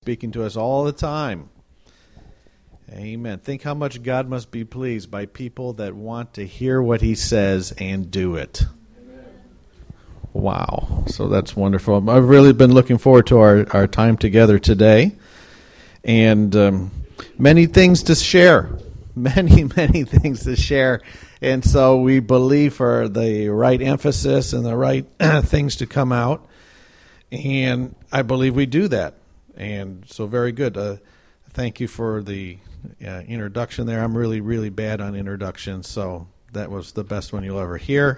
speaking to us all the time. Amen. Think how much God must be pleased by people that want to hear what he says and do it. Amen. Wow. So that's wonderful. I've really been looking forward to our time together today. And many things to share. Many things to share. And so we believe for the right emphasis and the right things to come out. And I believe we do that. And so very good. Thank you for the introduction there. I'm really bad on introductions, so that was the best one you'll ever hear.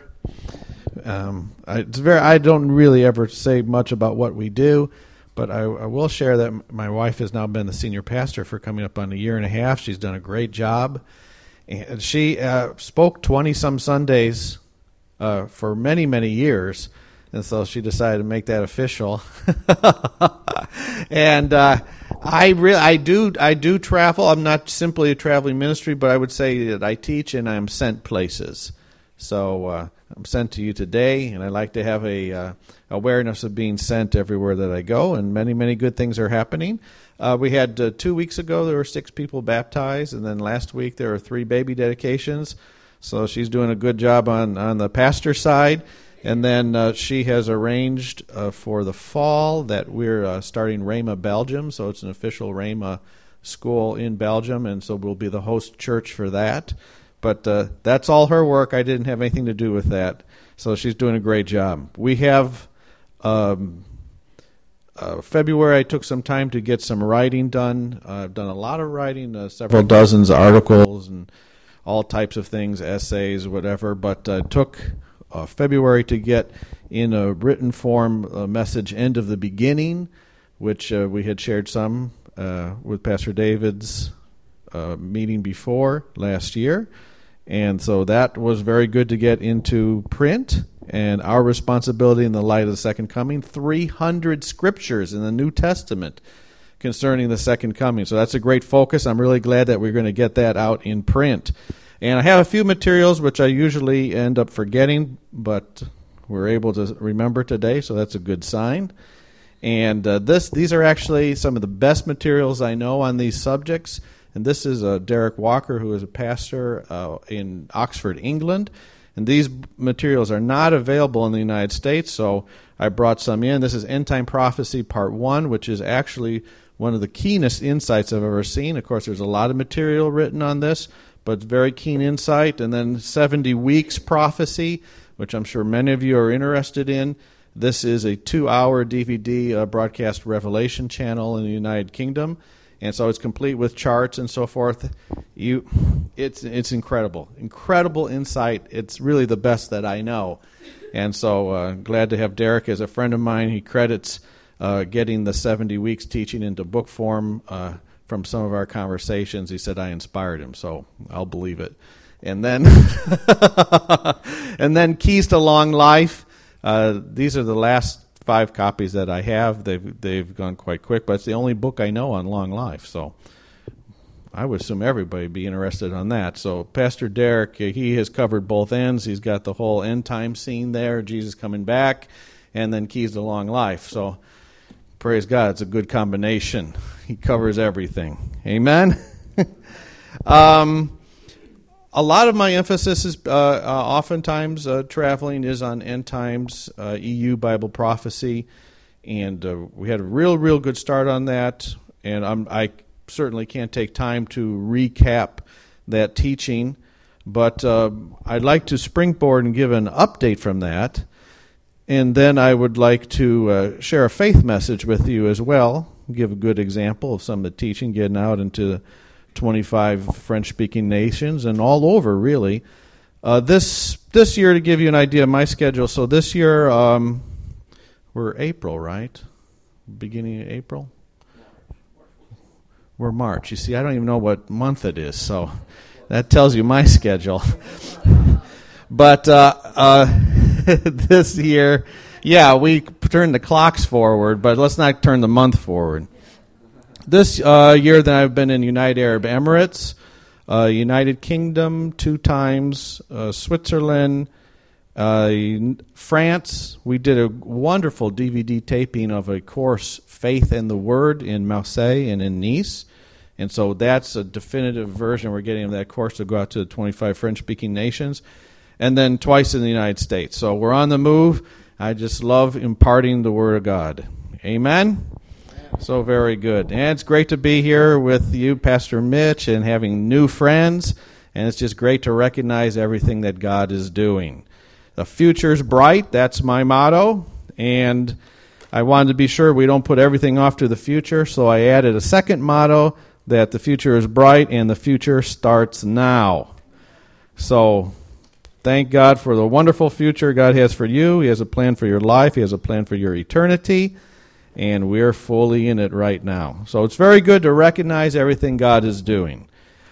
I don't really ever say much about what we do, but I will share that my wife has now been the senior pastor for coming up on a year and a half. She's done a great job. And she spoke 20-some Sundays for many years, and so she decided to make that official. And I do travel. I'm not simply a traveling ministry, but I would say that I teach and I'm sent places. So I'm sent to you today, and I like to have a awareness of being sent everywhere that I go, and many good things are happening. We had 2 weeks ago, there were 6 people baptized, and then last week there were 3 baby dedications. So she's doing a good job on the pastor side. And then she has arranged for the fall that we're starting Rhema Belgium. So it's an official Rhema school in Belgium, and so we'll be the host church for that. But that's all her work. I didn't have anything to do with that. So she's doing a great job. We have February, I took some time to get some writing done. I've done a lot of writing, several dozens of articles and all types of things, essays, whatever. But took February to get in a written form a message, End of the Beginning, which we had shared some with Pastor David's meeting before last year. And so that was very good to get into print. And our responsibility in the light of the second coming, 300 scriptures in the New Testament concerning the second coming. So that's a great focus. I'm really glad that we're going to get that out in print. And I have a few materials which I usually end up forgetting, but we're able to remember today, so that's a good sign. And these are actually some of the best materials I know on these subjects. And this is Derek Walker, who is a pastor in Oxford, England. And these materials are not available in the United States, so I brought some in. This is End Time Prophecy Part 1, which is actually one of the keenest insights I've ever seen. Of course, there's a lot of material written on this, but very keen insight. And then 70 Weeks Prophecy, which I'm sure many of you are interested in. This is a 2-hour DVD broadcast Revelation channel in the United Kingdom. And so it's complete with charts and so forth. It's incredible. Incredible insight. It's really the best that I know. And so glad to have Derek as a friend of mine. He credits getting the 70 Weeks teaching into book form from some of our conversations. He said I inspired him, so I'll believe it. And then and then Keys to Long Life. These are the last 5 copies that I have. They've gone quite quick, but it's the only book I know on long life. So I would assume everybody would be interested on that. So Pastor Derek, he has covered both ends. He's got the whole end time scene there, Jesus coming back, and then Keys to Long Life. So praise God, it's a good combination. He covers everything. Amen? A lot of my emphasis is oftentimes traveling is on end times, EU Bible prophecy, and we had a real good start on that. And I certainly can't take time to recap that teaching, but I'd like to springboard and give an update from that, and then I would like to share a faith message with you as well. Give a good example of some of the teaching getting out into 25 French-speaking nations and all over, really. This year, to give you an idea of my schedule, so this year, we're April, right? Beginning of April? We're March. You see, I don't even know what month it is, so that tells you my schedule. But this year, yeah, we turn the clocks forward, but let's not turn the month forward. This year that I've been in United Arab Emirates, United Kingdom 2 times, Switzerland, France. We did a wonderful DVD taping of a course Faith in the Word in Marseille and in Nice. And so that's a definitive version we're getting of that course to go out to the 25 French-speaking nations. And then twice in the United States. So we're on the move. I just love imparting the Word of God. Amen? So very good. And it's great to be here with you, Pastor Mitch, and having new friends. And it's just great to recognize everything that God is doing. The future's bright. That's my motto. And I wanted to be sure we don't put everything off to the future, so I added a second motto, that the future is bright and the future starts now. So thank God for the wonderful future God has for you. He has a plan for your life. He has a plan for your eternity. And we're fully in it right now. So it's very good to recognize everything God is doing.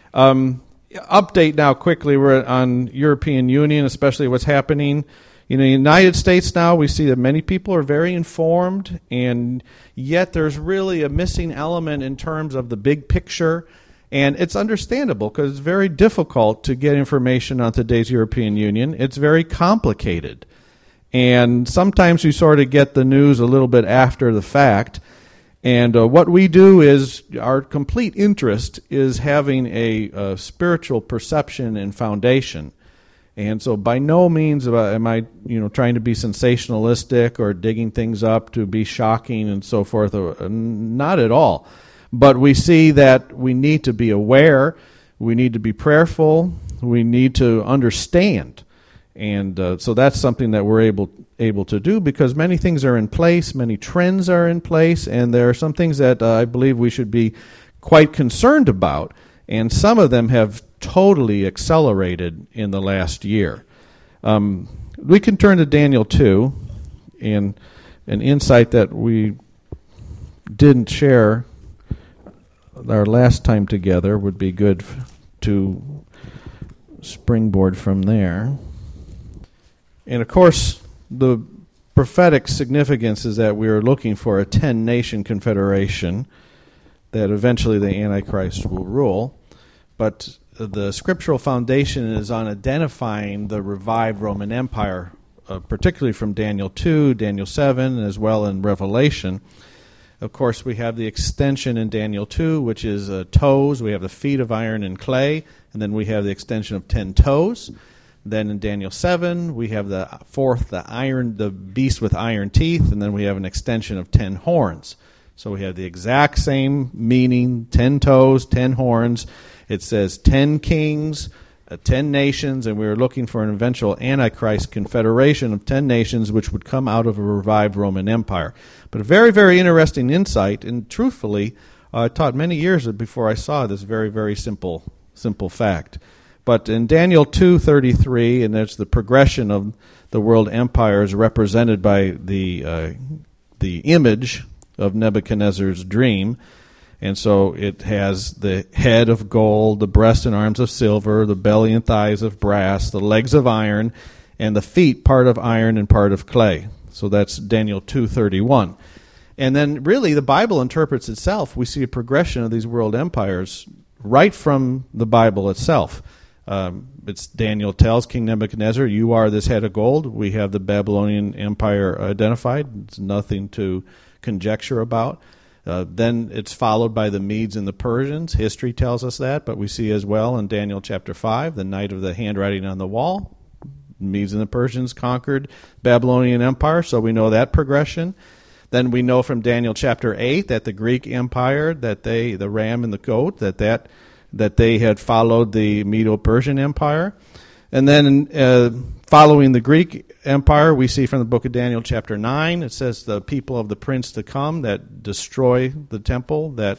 Update now quickly. We're on European Union, especially what's happening. In the United States now, we see that many people are very informed, and yet there's really a missing element in terms of the big picture. And it's understandable because it's very difficult to get information on today's European Union. It's very complicated. And sometimes you sort of get the news a little bit after the fact. And what we do is, our complete interest is having a spiritual perception and foundation. And so by no means am I trying to be sensationalistic or digging things up to be shocking and so forth. Not at all. But we see that we need to be aware, we need to be prayerful, we need to understand. And so that's something that we're able to do, because many things are in place, many trends are in place, and there are some things that I believe we should be quite concerned about. And some of them have totally accelerated in the last year. We can turn to Daniel 2, and an insight that we didn't share our last time together would be good to springboard from there. And of course, the prophetic significance is that we are looking for a 10-nation confederation that eventually the Antichrist will rule. But the scriptural foundation is on identifying the revived Roman Empire, particularly from Daniel 2, Daniel 7, as well in Revelation. Of course, we have the extension in Daniel 2, which is toes. We have the feet of iron and clay, and then we have the extension of 10 toes. Then in Daniel 7, we have the fourth, the beast with iron teeth, and then we have an extension of 10 horns. So we have the exact same meaning, 10 toes, 10 horns. It says 10 kings, 10 nations, and we were looking for an eventual Antichrist confederation of 10 nations which would come out of a revived Roman Empire. But a very, very interesting insight, and truthfully, I taught many years before I saw this very, very simple fact. But in Daniel 2:33, and there's the progression of the world empires represented by the image of Nebuchadnezzar's dream. And so it has the head of gold, the breast and arms of silver, the belly and thighs of brass, the legs of iron, and the feet part of iron and part of clay. So that's Daniel 2:31. And then really the Bible interprets itself. We see a progression of these world empires right from the Bible itself. It's Daniel tells King Nebuchadnezzar, you are this head of gold. We have the Babylonian Empire identified. It's nothing to conjecture about. Then it's followed by the Medes and the Persians. History tells us that, but we see as well in Daniel chapter 5, the night of the handwriting on the wall, Medes and the Persians conquered Babylonian Empire, so we know that progression. Then we know from Daniel chapter 8 that the Greek Empire, that the ram and the goat, that they had followed the Medo-Persian Empire. And then following the Greek Empire, we see from the book of Daniel chapter 9, it says the people of the prince to come that destroy the temple, that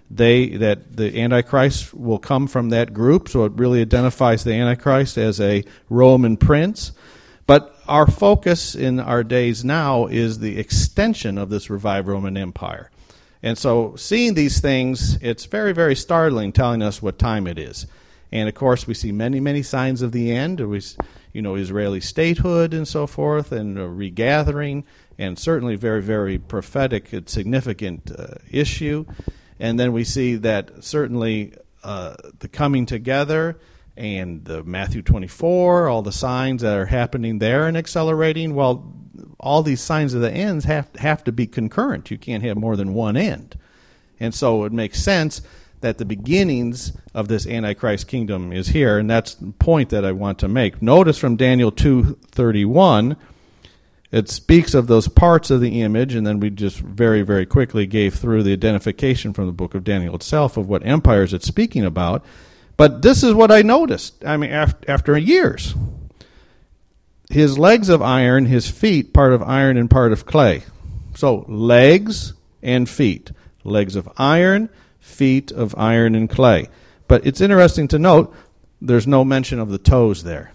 the Antichrist will come from that group. So it really identifies the Antichrist as a Roman prince. But our focus in our days now is the extension of this revived Roman Empire. And so seeing these things, it's very, very startling, telling us what time it is. And, of course, we see many, many signs of the end. We, Israeli statehood and so forth, and a regathering, and certainly very, very prophetic and significant issue. And then we see that certainly the coming together and the Matthew 24, all the signs that are happening there and accelerating. Well, all these signs of the ends have to be concurrent. You can't have more than one end. And so it makes sense that the beginnings of this Antichrist kingdom is here, and that's the point that I want to make. Notice from Daniel 2:31, it speaks of those parts of the image, and then we just very, very quickly gave through the identification from the book of Daniel itself of what empires it's speaking about. But this is what I noticed, after years. His legs of iron, his feet part of iron and part of clay. So legs and feet. Legs of iron, feet of iron and clay. But it's interesting to note there's no mention of the toes there.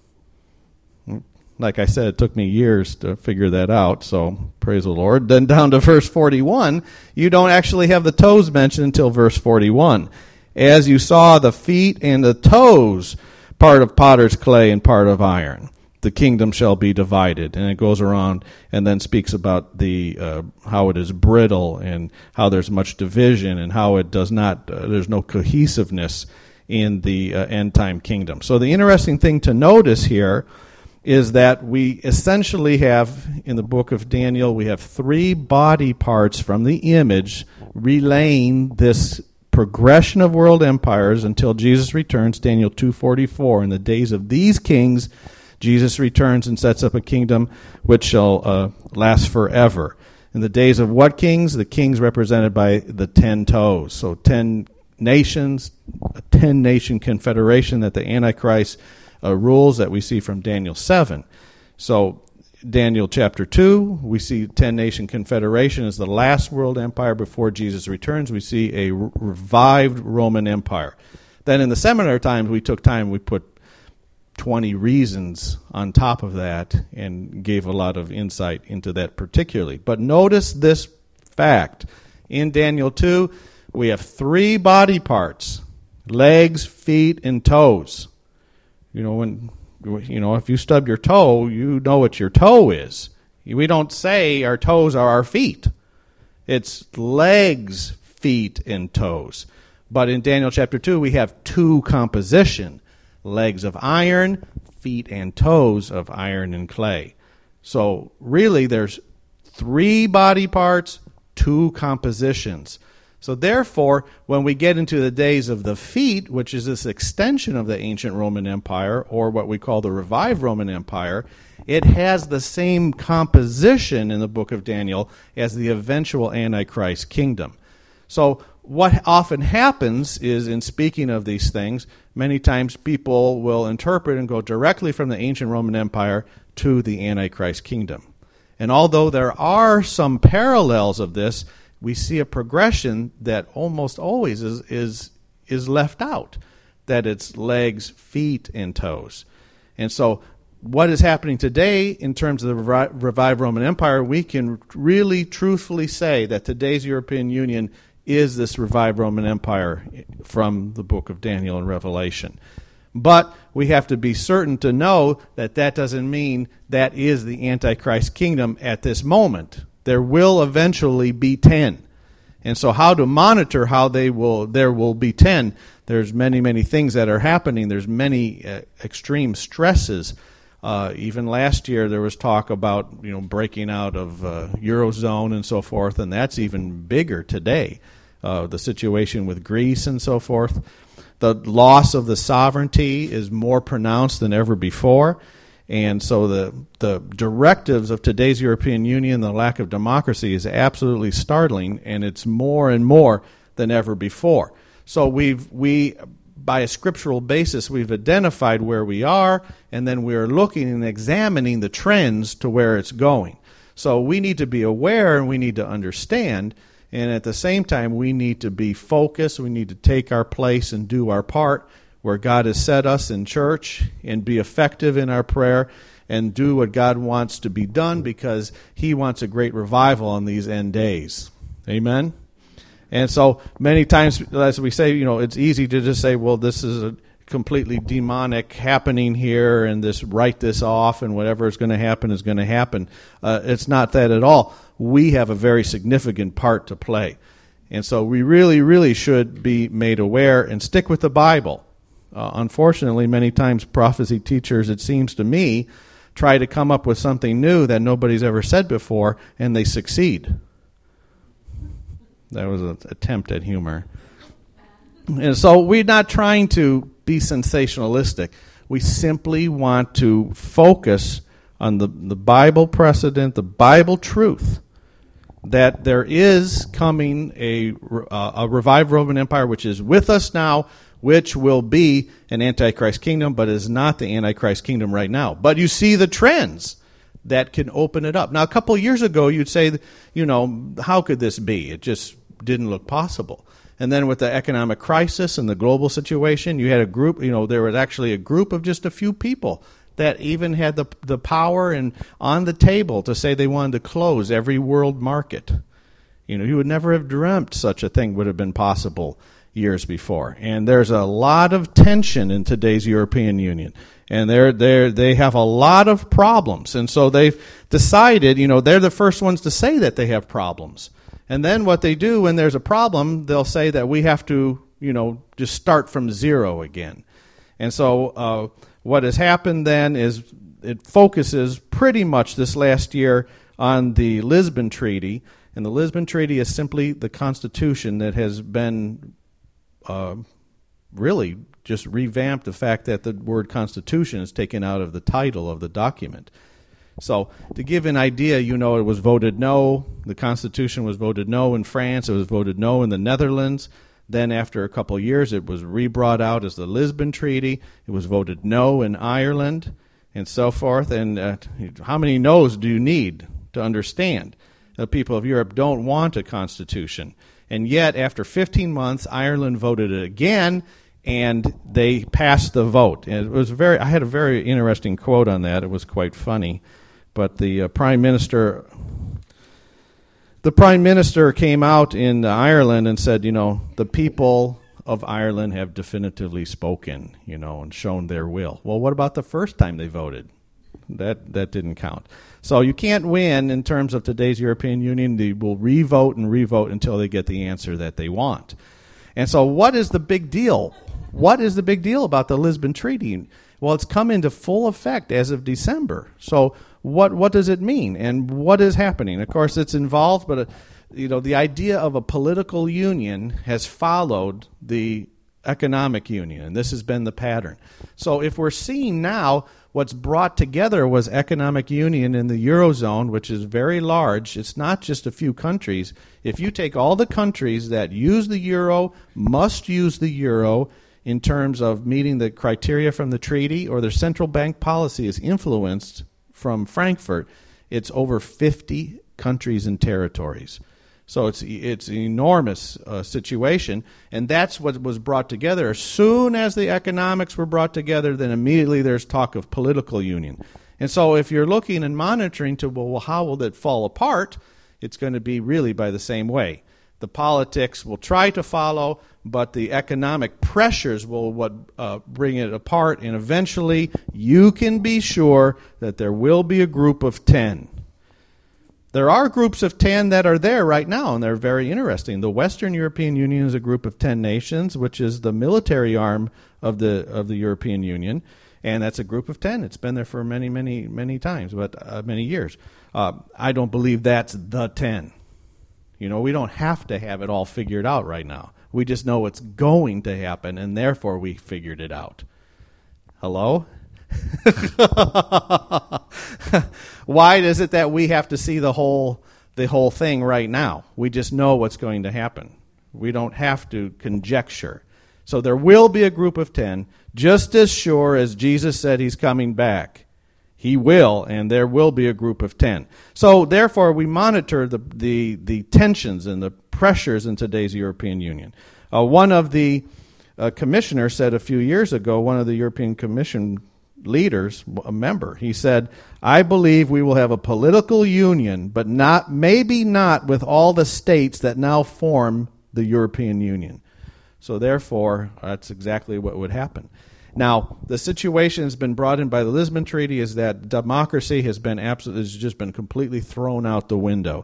Like I said, it took me years to figure that out, so praise the Lord. Then down to verse 41, you don't actually have the toes mentioned until verse 41. As you saw the feet and the toes, part of potter's clay and part of iron, the kingdom shall be divided. And it goes around and then speaks about the how it is brittle and how there's much division and how it does not, there's no cohesiveness in the end time kingdom. So the interesting thing to notice here is that we essentially have, in the book of Daniel, we have three body parts from the image relaying this progression of world empires until Jesus returns, Daniel 2:44. In the days of these kings, Jesus returns and sets up a kingdom which shall last forever. In the days of what kings? The kings represented by the 10 toes. So 10 nations, a 10-nation confederation that the Antichrist rules that we see from Daniel 7. So Daniel chapter 2, we see 10-nation confederation as the last world empire before Jesus returns. We see a revived Roman Empire. Then in the seminar times, we took time, we put 20 reasons on top of that and gave a lot of insight into that particularly. But notice this fact. In Daniel 2, we have three body parts: legs, feet, and toes. If you stub your toe, you know what your toe is. We don't say our toes are our feet. It's legs, feet, and toes. But in Daniel chapter 2, we have two composition: legs of iron, feet and toes of iron and clay. So really there's three body parts, two compositions. So therefore, when we get into the days of the feet, which is this extension of the ancient Roman Empire, or what we call the revived Roman Empire, it has the same composition in the book of Daniel as the eventual Antichrist kingdom. So what often happens is, in speaking of these things, many times people will interpret and go directly from the ancient Roman Empire to the Antichrist kingdom. And although there are some parallels of this, we see a progression that almost always is left out, that it's legs, feet, and toes. And so what is happening today in terms of the revived Roman Empire, we can really truthfully say that today's European Union is this revived Roman Empire from the book of Daniel and Revelation. But we have to be certain to know that that doesn't mean that is the Antichrist kingdom at this moment. There will eventually be 10. And so how to monitor how there will be 10, there's many, many things that are happening. There's many extreme stresses. Even last year there was talk about breaking out of Eurozone and so forth, and that's even bigger today. The situation with Greece and so forth. The loss of the sovereignty is more pronounced than ever before. And so the directives of today's European Union, the lack of democracy, is absolutely startling, and it's more and more than ever before. So by a scriptural basis, we've identified where we are, and then we're looking and examining the trends to where it's going. So we need to be aware and we need to understand, and at the same time we need to be focused. We need to take our place and do our part where God has set us in church, and be effective in our prayer and do what God wants to be done, because He wants a great revival in these end days. Amen? And so many times, as we say, it's easy to just say, well, this is a completely demonic happening here, and write this off, and whatever is going to happen is going to happen. It's not that at all. We have a very significant part to play. And so we really, really should be made aware and stick with the Bible. Unfortunately, many times prophecy teachers, it seems to me, try to come up with something new that nobody's ever said before, and they succeed. That was an attempt at humor. And so we're not trying to be sensationalistic. We simply want to focus on the Bible precedent, the Bible truth, that there is coming a revived Roman Empire which is with us now, which will be an Antichrist kingdom, but is not the Antichrist kingdom right now. But you see the trends that can open it up. Now, a couple of years ago, you'd say, how could this be? It just didn't look possible. And then with the economic crisis and the global situation, you had a group, there was actually a group of just a few people that even had the power and on the table to say they wanted to close every world market. You would never have dreamt such a thing would have been possible years before. And there's a lot of tension in today's European Union. And they have a lot of problems. And so they've decided, they're the first ones to say that they have problems. And then what they do when there's a problem, they'll say that we have to, just start from zero again. And so what has happened then is it focuses pretty much this last year on the Lisbon Treaty. And the Lisbon Treaty is simply the Constitution that has been really just revamped, the fact that the word Constitution is taken out of the title of the document. So to give an idea, it was voted no. The Constitution was voted no in France. It was voted no in the Netherlands. Then after a couple of years, it was re-brought out as the Lisbon Treaty. It was voted no in Ireland and so forth. And how many no's do you need to understand? The people of Europe don't want a constitution. And yet, after 15 months, Ireland voted it again, and they passed the vote. And it was I had a very interesting quote on that. It was quite funny. But the Prime Minister came out in Ireland and said, the people of Ireland have definitively spoken, and shown their will. Well, what about the first time they voted? That didn't count. So you can't win in terms of today's European Union. They will re-vote and re-vote until they get the answer that they want. And so what is the big deal? What is the big deal about the Lisbon Treaty? Well, it's come into full effect as of December. So what does it mean, and what is happening? Of course, it's involved, but the idea of a political union has followed the economic union, and this has been the pattern. So if we're seeing now what's brought together was economic union in the Eurozone, which is very large. It's not just a few countries. If you take all the countries that use the euro, must use the euro in terms of meeting the criteria from the treaty, or their central bank policy is influenced from Frankfurt, it's over 50 countries and territories. So it's an enormous situation, and that's what was brought together. As soon as the economics were brought together, then immediately there's talk of political union. And so if you're looking and monitoring to, well, how will it fall apart, it's going to be really by the same way. The politics will try to follow, but the economic pressures will bring it apart, and eventually you can be sure that there will be a group of 10. There are groups of 10 that are there right now, and they're very interesting. The Western European Union is a group of 10 nations, which is the military arm of the European Union, and that's a group of 10. It's been there for many, many, many times, but many years. I don't believe that's the 10. We don't have to have it all figured out right now. We just know it's going to happen, and therefore we figured it out. Hello? Why is it that we have to see the whole thing right now? We just know what's going to happen. We don't have to conjecture. So there will be a group of 10, just as sure as Jesus said he's coming back. He will, and there will be a group of 10. So therefore, we monitor the tensions and the pressures in today's European Union. One of the commissioners said a few years ago, one of the European Commission leaders, a member, he said, I believe we will have a political union, but maybe not with all the states that now form the European Union. So therefore, that's exactly what would happen. Now, the situation has been brought in by the Lisbon Treaty is that democracy has just been completely thrown out the window.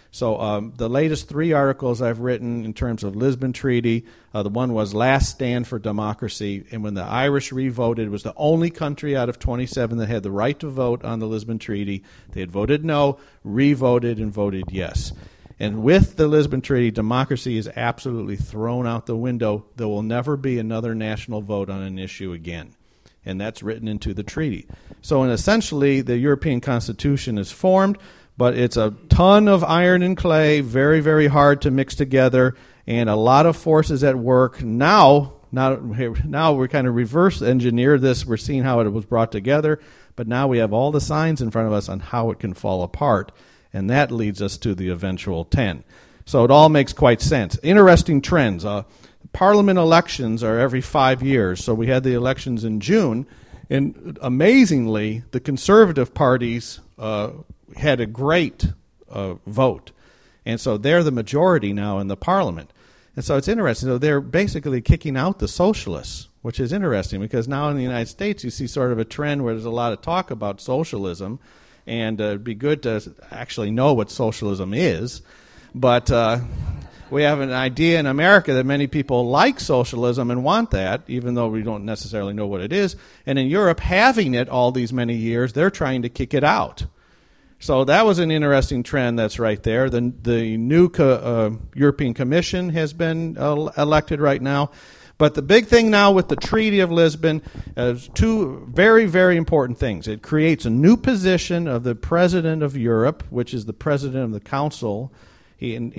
So the latest 3 articles I've written in terms of Lisbon Treaty, the one was Last Stand for Democracy, and when the Irish re-voted, it was the only country out of 27 that had the right to vote on the Lisbon Treaty. They had voted no, re-voted, and voted yes. And with the Lisbon Treaty, democracy is absolutely thrown out the window. There will never be another national vote on an issue again. And that's written into the treaty. So essentially, the European Constitution is formed, but it's a ton of iron and clay, very, very hard to mix together, and a lot of forces at work. Now we're kind of reverse engineer this. We're seeing how it was brought together, but now we have all the signs in front of us on how it can fall apart, and that leads us to the eventual 10. So it all makes quite sense. Interesting trends. Parliament elections are every 5 years, so we had the elections in June, and amazingly, the conservative parties had a great vote. And so they're the majority now in the parliament. And so it's interesting. So they're basically kicking out the socialists, which is interesting because now in the United States you see sort of a trend where there's a lot of talk about socialism, and it'd be good to actually know what socialism is. But we have an idea in America that many people like socialism and want that, even though we don't necessarily know what it is. And in Europe, having it all these many years, they're trying to kick it out. So that was an interesting trend that's right there. The new European Commission has been elected right now. But the big thing now with the Treaty of Lisbon is 2 very, very important things. It creates a new position of the President of Europe, which is the President of the Council. In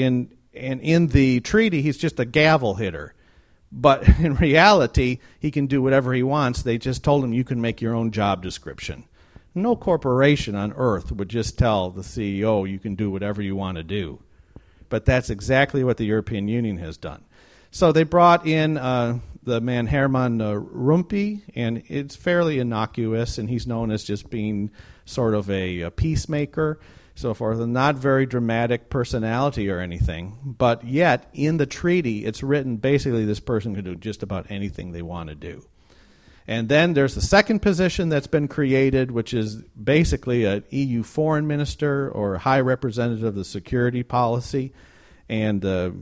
the treaty, he's just a gavel hitter. But in reality, he can do whatever he wants. They just told him you can make your own job description. No corporation on earth would just tell the CEO you can do whatever you want to do. But that's exactly what the European Union has done. So they brought in the man Herman Rumpi, and it's fairly innocuous, and he's known as just being sort of a peacemaker, so forth, and not very dramatic personality or anything. But yet, in the treaty, it's written basically this person can do just about anything they want to do. And then there's the second position that's been created, which is basically an EU foreign minister or high representative of the security policy, and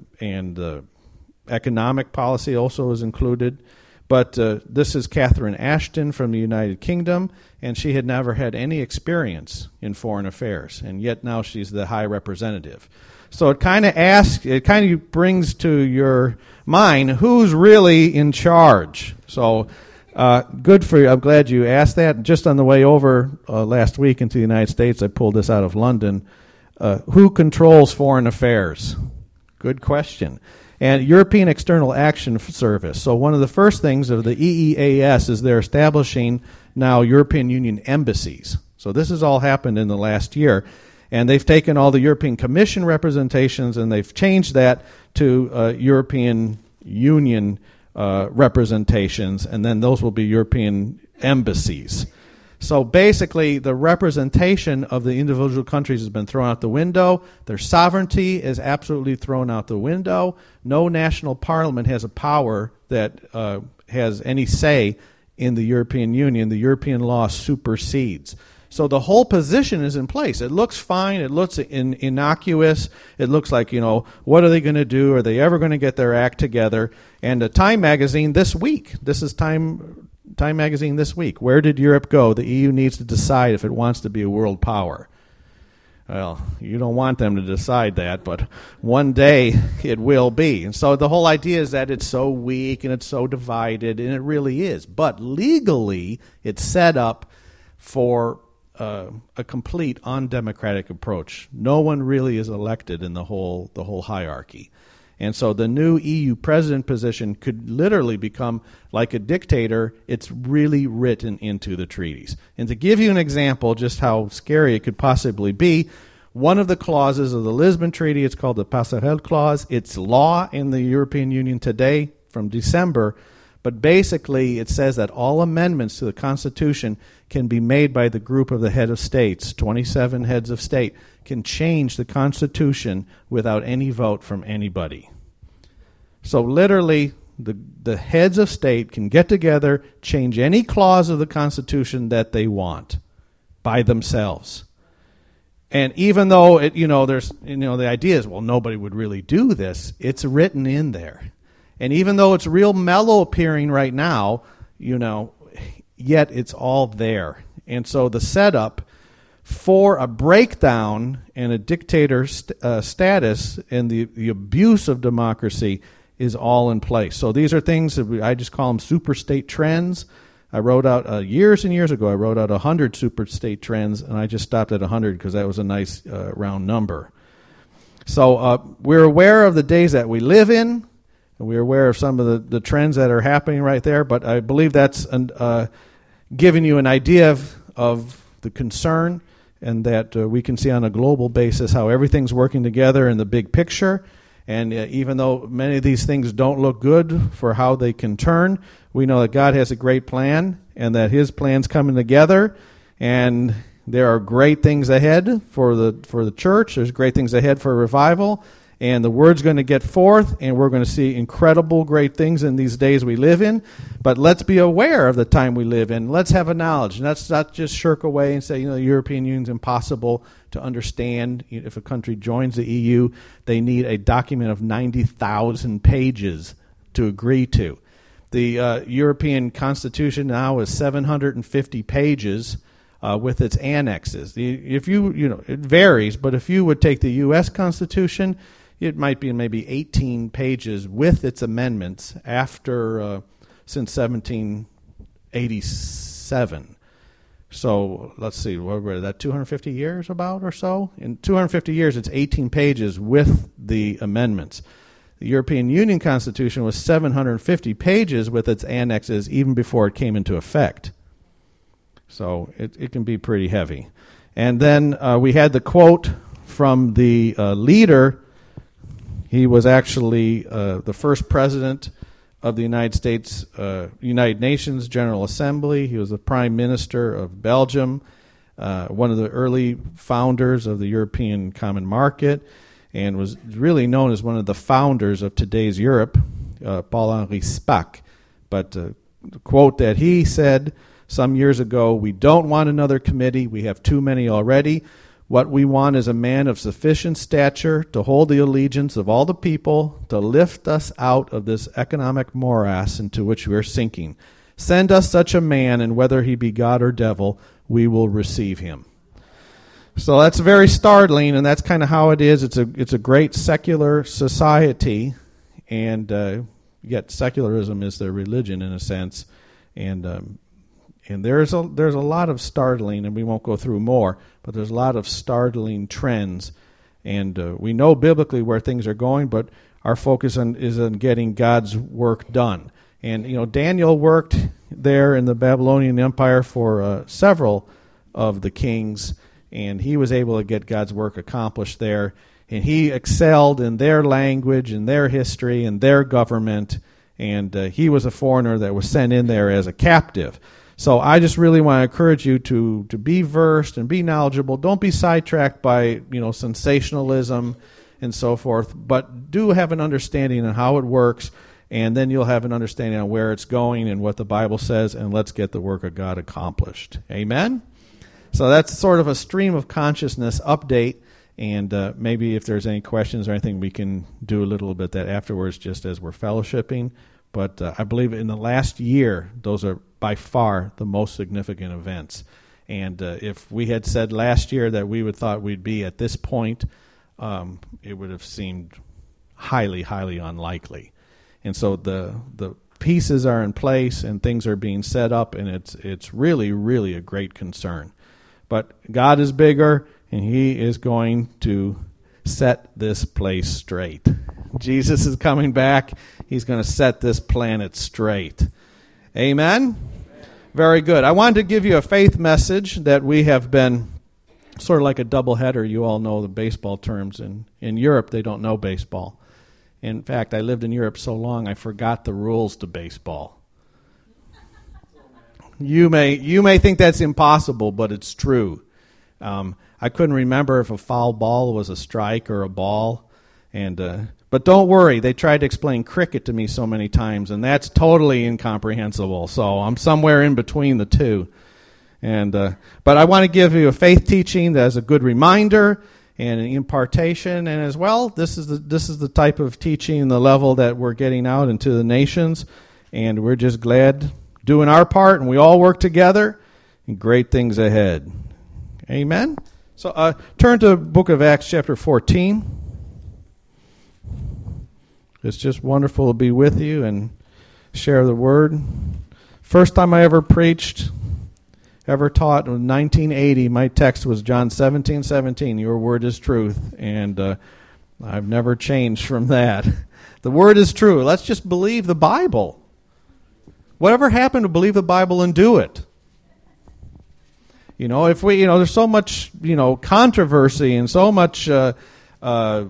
economic policy also is included. But this is Catherine Ashton from the United Kingdom, and she had never had any experience in foreign affairs, and yet now she's the high representative. So it kind of brings to your mind who's really in charge. So good for you. I'm glad you asked that. Just on the way over last week into the United States, I pulled this out of London. Who controls foreign affairs? Good question. And European External Action Service. So one of the first things of the EEAS is they're establishing now European Union embassies. So this has all happened in the last year. And they've taken all the European Commission representations and they've changed that to European Union representations, and then those will be European embassies. So basically, the representation of the individual countries has been thrown out the window. Their sovereignty is absolutely thrown out the window. No national parliament has a power that has any say in the European Union. The European law supersedes. So the whole position is in place. It looks fine. It looks innocuous. It looks like, what are they going to do? Are they ever going to get their act together? And Time Magazine this week, this is Time Magazine this week. Where did Europe go? The EU needs to decide if it wants to be a world power. Well, you don't want them to decide that, but one day it will be. And so the whole idea is that it's so weak and it's so divided, and it really is. But legally, it's set up for a complete undemocratic approach. No one really is elected in the whole hierarchy. And so the new EU president position could literally become like a dictator. It's really written into the treaties. And to give you an example just how scary it could possibly be, one of the clauses of the Lisbon Treaty, it's called the Passerelle Clause. It's law in the European Union today from December, but basically it says that all amendments to the Constitution can be made by the group of the head of states. 27 heads of state can change the Constitution without any vote from anybody. So literally, the heads of state can get together, change any clause of the Constitution that they want by themselves. And even though there's the idea is, well, nobody would really do this, it's written in there. And even though it's real mellow appearing right now, yet it's all there. And so the setup for a breakdown and a dictator status and the abuse of democracy is all in place. So these are things that I just call them super state trends. I wrote out years and years ago, I wrote out 100 super state trends, and I just stopped at 100 because that was a nice round number. So we're aware of the days that we live in, and we're aware of some of the trends that are happening right there, but I believe that's giving you an idea of the concern, and that we can see on a global basis how everything's working together in the big picture. And even though many of these things don't look good for how they can turn, we know that God has a great plan and that his plan's coming together. And there are great things ahead for the church. There's great things ahead for revival. And the word's going to get forth, and we're going to see incredible, great things in these days we live in. But let's be aware of the time we live in. Let's have a knowledge. And let's not just shirk away and say, the European Union's impossible to understand. If a country joins the EU, they need a document of 90,000 pages to agree to. The European Constitution now is 750 pages with its annexes. If it varies, but if you would take the U.S. Constitution, it might be maybe 18 pages with its amendments since 1787. So let's see, what were that 250 years about or so? In 250 years, it's 18 pages with the amendments. The European Union Constitution was 750 pages with its annexes even before it came into effect. So it can be pretty heavy. And then we had the quote from the leader. He was actually the first president of the United States, United Nations General Assembly. He was the prime minister of Belgium, one of the early founders of the European Common Market, and was really known as one of the founders of today's Europe, Paul-Henri Spaak. But the quote that he said some years ago, "We don't want another committee. We have too many already. What we want is a man of sufficient stature to hold the allegiance of all the people, to lift us out of this economic morass into which we are sinking. Send us such a man, and whether he be God or devil, we will receive him." So that's very startling, and that's kind of how it is. It's a great secular society, and yet secularism is their religion in a sense, and there's a lot of startling, and we won't go through more, but there's a lot of startling trends, and we know biblically where things are going, but our focus is on getting God's work done. And Daniel worked there in the Babylonian Empire for several of the kings, and he was able to get God's work accomplished there, and he excelled in their language and their history and their government, and he was a foreigner that was sent in there as a captive. So I just really want to encourage you to be versed and be knowledgeable. Don't be sidetracked by sensationalism and so forth, but do have an understanding of how it works, and then you'll have an understanding of where it's going and what the Bible says, and let's get the work of God accomplished. Amen? So that's sort of a stream of consciousness update, and maybe if there's any questions or anything, we can do a little bit that afterwards just as we're fellowshipping. But I believe in the last year, those are by far the most significant events. And if we had said last year that we would thought we'd be at this point, it would have seemed highly, highly unlikely. And so the pieces are in place and things are being set up, and it's really, really a great concern. But God is bigger, and he is going to set this place straight. Jesus is coming back. He's going to set this planet straight. Amen? Very good. I wanted to give you a faith message that we have been sort of like a doubleheader. You all know the baseball terms. In Europe, they don't know baseball. In fact, I lived in Europe so long, I forgot the rules to baseball. You may think that's impossible, but it's true. I couldn't remember if a foul ball was a strike or a ball, but don't worry. They tried to explain cricket to me so many times, and that's totally incomprehensible. So I'm somewhere in between the two, But I want to give you a faith teaching as a good reminder and an impartation, and as well, this is the type of teaching, the level that we're getting out into the nations, and we're just glad doing our part, and we all work together, and great things ahead. Amen. So turn to the book of Acts chapter 14. It's just wonderful to be with you and share the word. First time I ever preached, ever taught, in 1980, my text was John 17:17. Your word is truth, and I've never changed from that. The word is true. Let's just believe the Bible. Whatever happened to believe the Bible and do it? If we, there's so much, controversy and so much, it's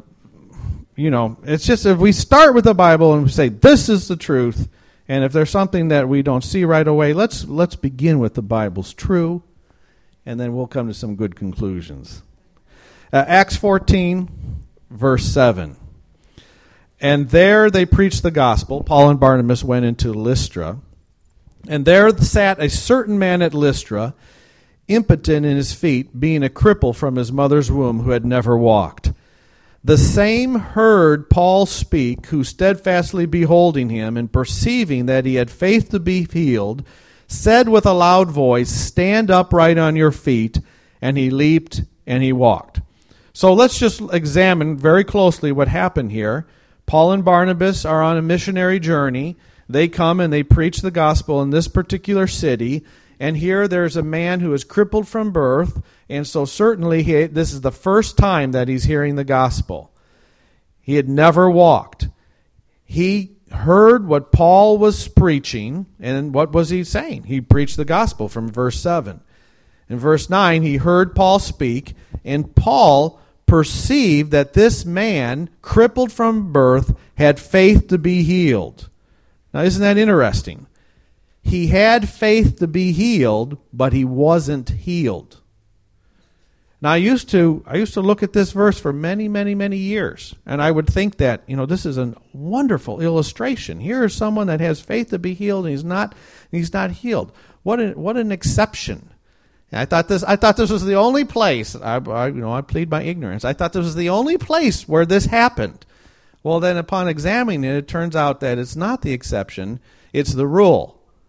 just if we start with the Bible and we say this is the truth. And if there's something that we don't see right away, let's begin with the Bible's true, and then we'll come to some good conclusions. Acts 14, verse 7. And there they preached the gospel. Paul and Barnabas went into Lystra. And there sat a certain man at Lystra, impotent in his feet, being a cripple from his mother's womb, who had never walked. The same heard Paul speak, who steadfastly beholding him, and perceiving that he had faith to be healed, said with a loud voice, Stand upright on your feet. And he leaped and he walked. So let's just examine very closely what happened here. Paul and Barnabas are on a missionary journey. They come and they preach the gospel in this particular city. And here there's a man who is crippled from birth, and so certainly this is the first time that he's hearing the gospel. He had never walked. He heard what Paul was preaching, and what was he saying? He preached the gospel from verse 7. In verse 9, he heard Paul speak, and Paul perceived that this man, crippled from birth, had faith to be healed. Now, isn't that interesting? He had faith to be healed, but he wasn't healed. Now, I used to look at this verse for many, many, many years, and I would think that, this is a wonderful illustration. Here is someone that has faith to be healed, and he's not healed. What an exception. And I thought this was the only place. I plead my ignorance. I thought this was the only place where this happened. Well, then upon examining it, it turns out that it's not the exception, it's the rule.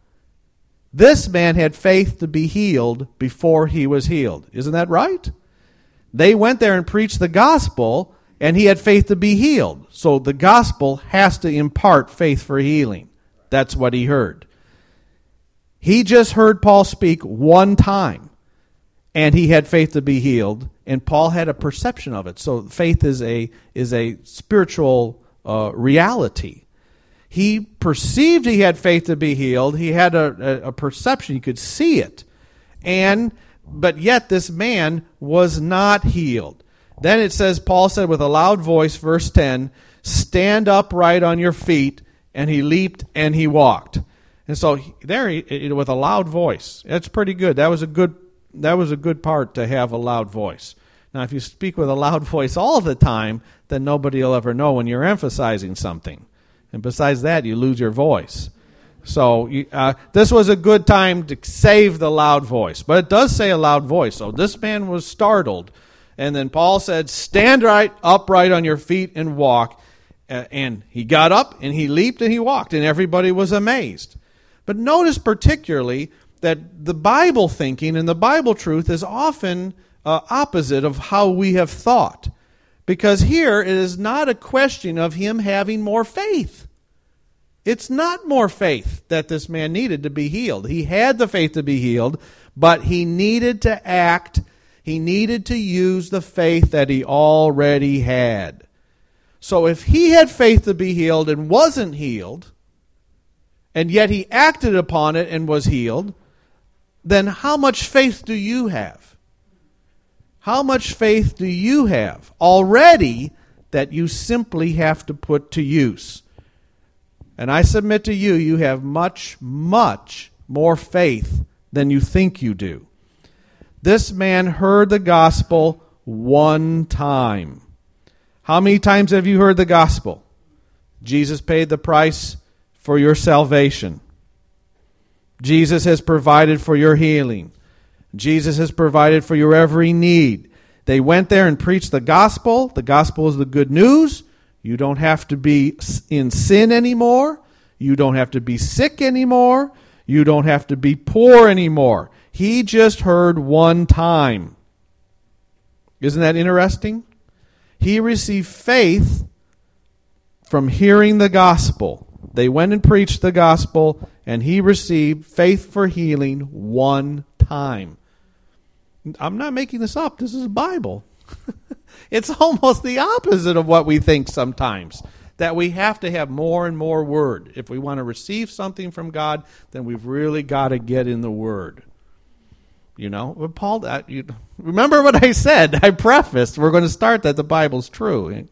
This man had faith to be healed before he was healed. Isn't that right? They went there and preached the gospel, and he had faith to be healed. So the gospel has to impart faith for healing. That's what he heard. He just heard Paul speak one time, and he had faith to be healed, and Paul had a perception of it. So faith is a spiritual reality. He perceived he had faith to be healed. He had a perception. He could see it. But yet this man was not healed. Then it says, Paul said with a loud voice, verse 10, Stand upright on your feet. And he leaped and he walked. And so there, with a loud voice. That's pretty good. That was a good part to have a loud voice. Now, if you speak with a loud voice all the time, then nobody will ever know when you're emphasizing something. And besides that, you lose your voice. So this was a good time to save the loud voice. But it does say a loud voice. So this man was startled. And then Paul said, Stand upright on your feet and walk. And he got up and he leaped and he walked. And everybody was amazed. But notice particularly that the Bible thinking and the Bible truth is often opposite of how we have thought. Because here it is not a question of him having more faith. It's not more faith that this man needed to be healed. He had the faith to be healed, but he needed to act. He needed to use the faith that he already had. So if he had faith to be healed and wasn't healed, and yet he acted upon it and was healed, then how much faith do you have? How much faith do you have already that you simply have to put to use? And I submit to you, you have much, much more faith than you think you do. This man heard the gospel one time. How many times have you heard the gospel? Jesus paid the price for your salvation. Jesus has provided for your healing. Jesus has provided for your every need. They went there and preached the gospel. The gospel is the good news. You don't have to be in sin anymore. You don't have to be sick anymore. You don't have to be poor anymore. He just heard one time. Isn't that interesting? He received faith from hearing the gospel. They went and preached the gospel, and he received faith for healing one time. I'm not making this up. This is the Bible. It's almost the opposite of what we think sometimes, that we have to have more and more word. If we want to receive something from God, then we've really got to get in the word. You know, but Paul, remember what I said? I prefaced, we're going to start that the Bible's true.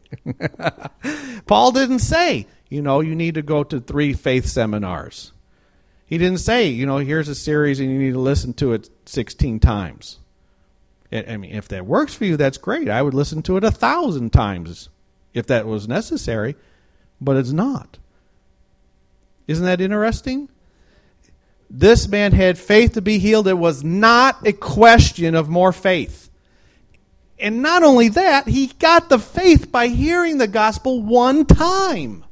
Paul didn't say, you need to go to 3 faith seminars. He didn't say, here's a series and you need to listen to it 16 times. I mean, if that works for you, that's great. I would listen to it 1,000 times if that was necessary, but it's not. Isn't that interesting? This man had faith to be healed. It was not a question of more faith. And not only that, he got the faith by hearing the gospel one time.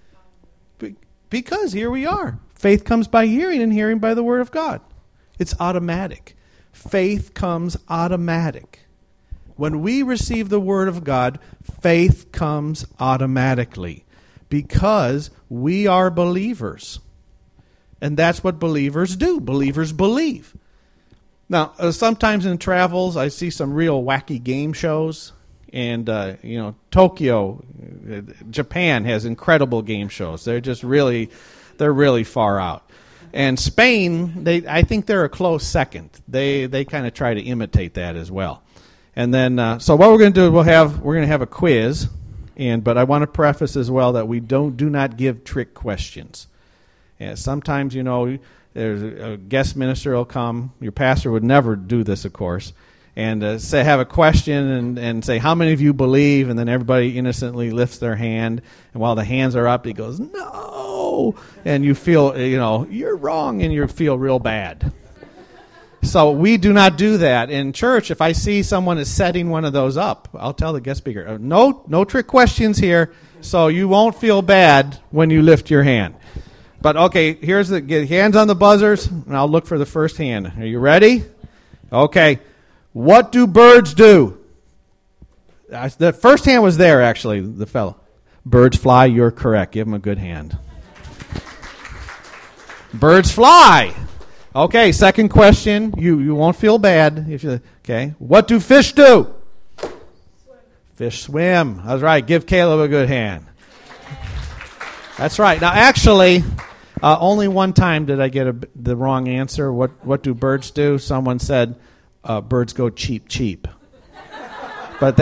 Because here we are. Faith comes by hearing, and hearing by the word of God. It's automatic. Faith comes automatic. When we receive the word of God, faith comes automatically because we are believers. And that's what believers do. Believers believe. Now, sometimes in travels, I see some real wacky game shows. And, Tokyo, Japan has incredible game shows. They're really far out. And Spain, I think they're a close second. They kind of try to imitate that as well. And then, so what we're going to do, we're going to have a quiz. But I want to preface as well that we do not give trick questions. And sometimes, there's a guest minister will come. Your pastor would never do this, of course. And have a question and say, how many of you believe? And then everybody innocently lifts their hand. And while the hands are up, he goes, no. And you feel, you're wrong, and you feel real bad. So we do not do that. In church, if I see someone is setting one of those up, I'll tell the guest speaker, no trick questions here, so you won't feel bad when you lift your hand. But okay, here's get hands on the buzzers, and I'll look for the first hand. Are you ready? Okay. What do birds do? The first hand was there, actually, the fellow. Birds fly, you're correct. Give him a good hand. Birds fly. Okay, second question. You won't feel bad. Okay. What do fish do? Swim. Fish swim. That's right. Give Caleb a good hand. That's right. Now, actually, only one time did I get the wrong answer. What do birds do? Someone said, birds go cheep, cheep. But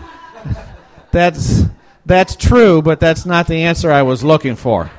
that's true, but that's not the answer I was looking for.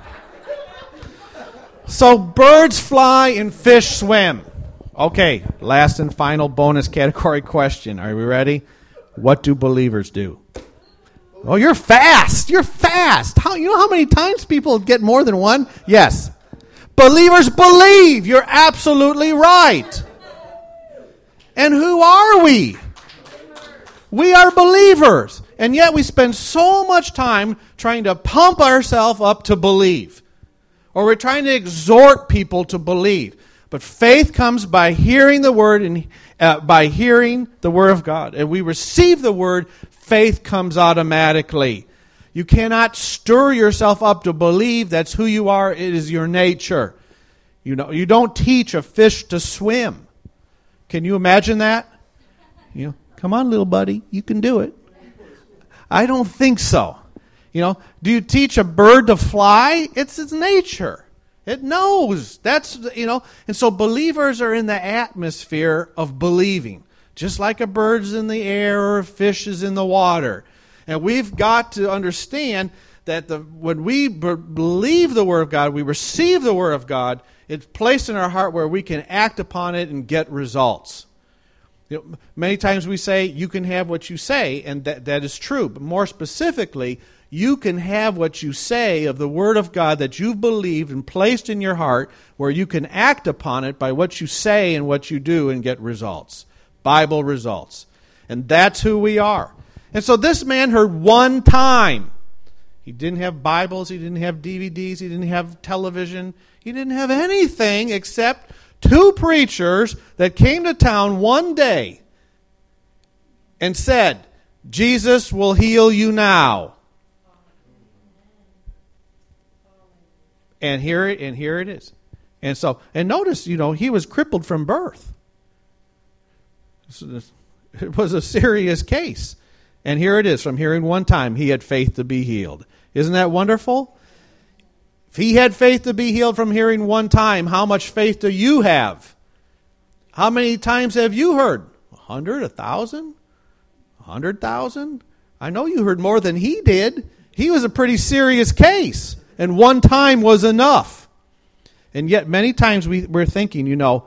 So birds fly and fish swim. Okay, last and final bonus category question. Are we ready? What do believers do? Oh, you're fast. You're fast. You know how many times people get more than one? Yes. Believers believe. You're absolutely right. And who are we? We are believers. And yet we spend so much time trying to pump ourselves up to believe. Or we're trying to exhort people to believe. But faith comes by hearing the word and by hearing the word of God. And we receive the word, faith comes automatically. You cannot stir yourself up to believe. That's who you are. It is your nature. You don't teach a fish to swim. Can you imagine that? Come on, little buddy, you can do it. I don't think so. Do you teach a bird to fly? It's its nature. It knows. And so believers are in the atmosphere of believing, just like a bird's in the air or a fish is in the water. And we've got to understand that when we believe the Word of God, we receive the Word of God, it's placed in our heart where we can act upon it and get results. Many times we say, you can have what you say, and that is true. But more specifically, you can have what you say of the Word of God that you've believed and placed in your heart, where you can act upon it by what you say and what you do and get results. Bible results. And that's who we are. And so this man heard one time. He didn't have Bibles, he didn't have DVDs, he didn't have television, he didn't have anything except two preachers that came to town one day and said, Jesus will heal you now. And here it is. And notice, he was crippled from birth. It was a serious case. And here it is, from hearing one time, he had faith to be healed. Isn't that wonderful? If he had faith to be healed from hearing one time, how much faith do you have? How many times have you heard? 100, 1,000, 100,000? I know you heard more than he did. He was a pretty serious case, and one time was enough. And yet many times we're thinking, now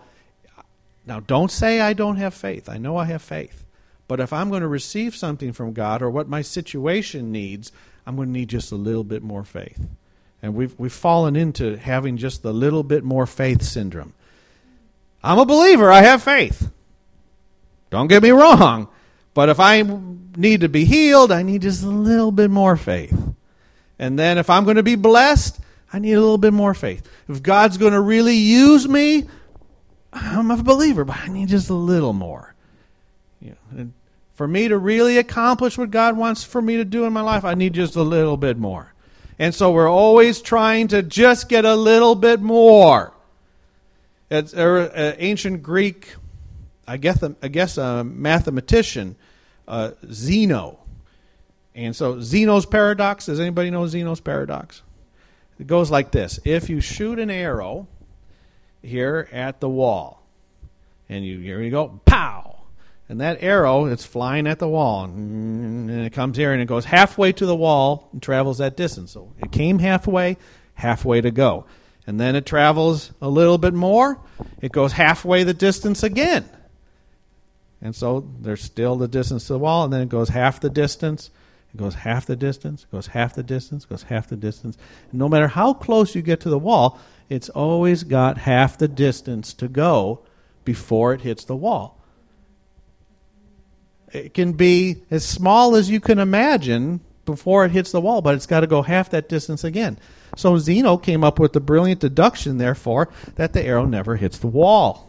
don't say I don't have faith. I know I have faith. But if I'm going to receive something from God, or what my situation needs, I'm going to need just a little bit more faith. And we've fallen into having just a little bit more faith syndrome. I'm a believer. I have faith. Don't get me wrong. But if I need to be healed, I need just a little bit more faith. And then if I'm going to be blessed, I need a little bit more faith. If God's going to really use me, I'm a believer, but I need just a little more. And for me to really accomplish what God wants for me to do in my life, I need just a little bit more. And so we're always trying to just get a little bit more. It's ancient Greek, I guess a mathematician, Zeno. And so Zeno's paradox, does anybody know Zeno's paradox? It goes like this. If you shoot an arrow here at the wall, and here you go, pow! And that arrow, it's flying at the wall, and it comes here, and it goes halfway to the wall and travels that distance. So it came halfway to go. And then it travels a little bit more. It goes halfway the distance again. And so there's still the distance to the wall, and then it goes half the distance. It goes half the distance, goes half the distance, goes half the distance. And no matter how close you get to the wall, it's always got half the distance to go before it hits the wall. It can be as small as you can imagine before it hits the wall, but it's got to go half that distance again. So Zeno came up with the brilliant deduction, therefore, that the arrow never hits the wall.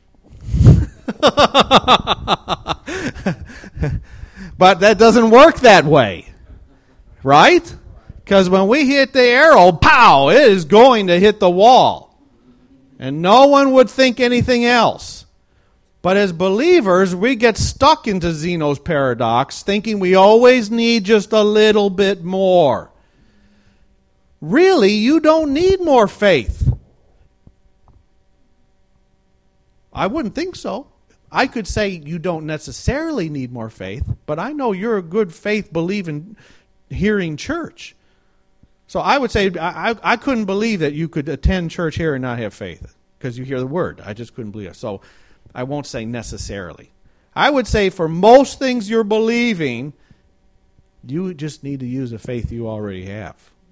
But that doesn't work that way, right? Because when we hit the arrow, pow, it is going to hit the wall. And no one would think anything else. But as believers, we get stuck into Zeno's paradox, thinking we always need just a little bit more. Really, you don't need more faith. I wouldn't think so. I could say you don't necessarily need more faith, but I know you're a good faith believing, hearing church. So I would say I couldn't believe that you could attend church here and not have faith because you hear the word. I just couldn't believe it. So I won't say necessarily. I would say for most things you're believing, you just need to use the faith you already have.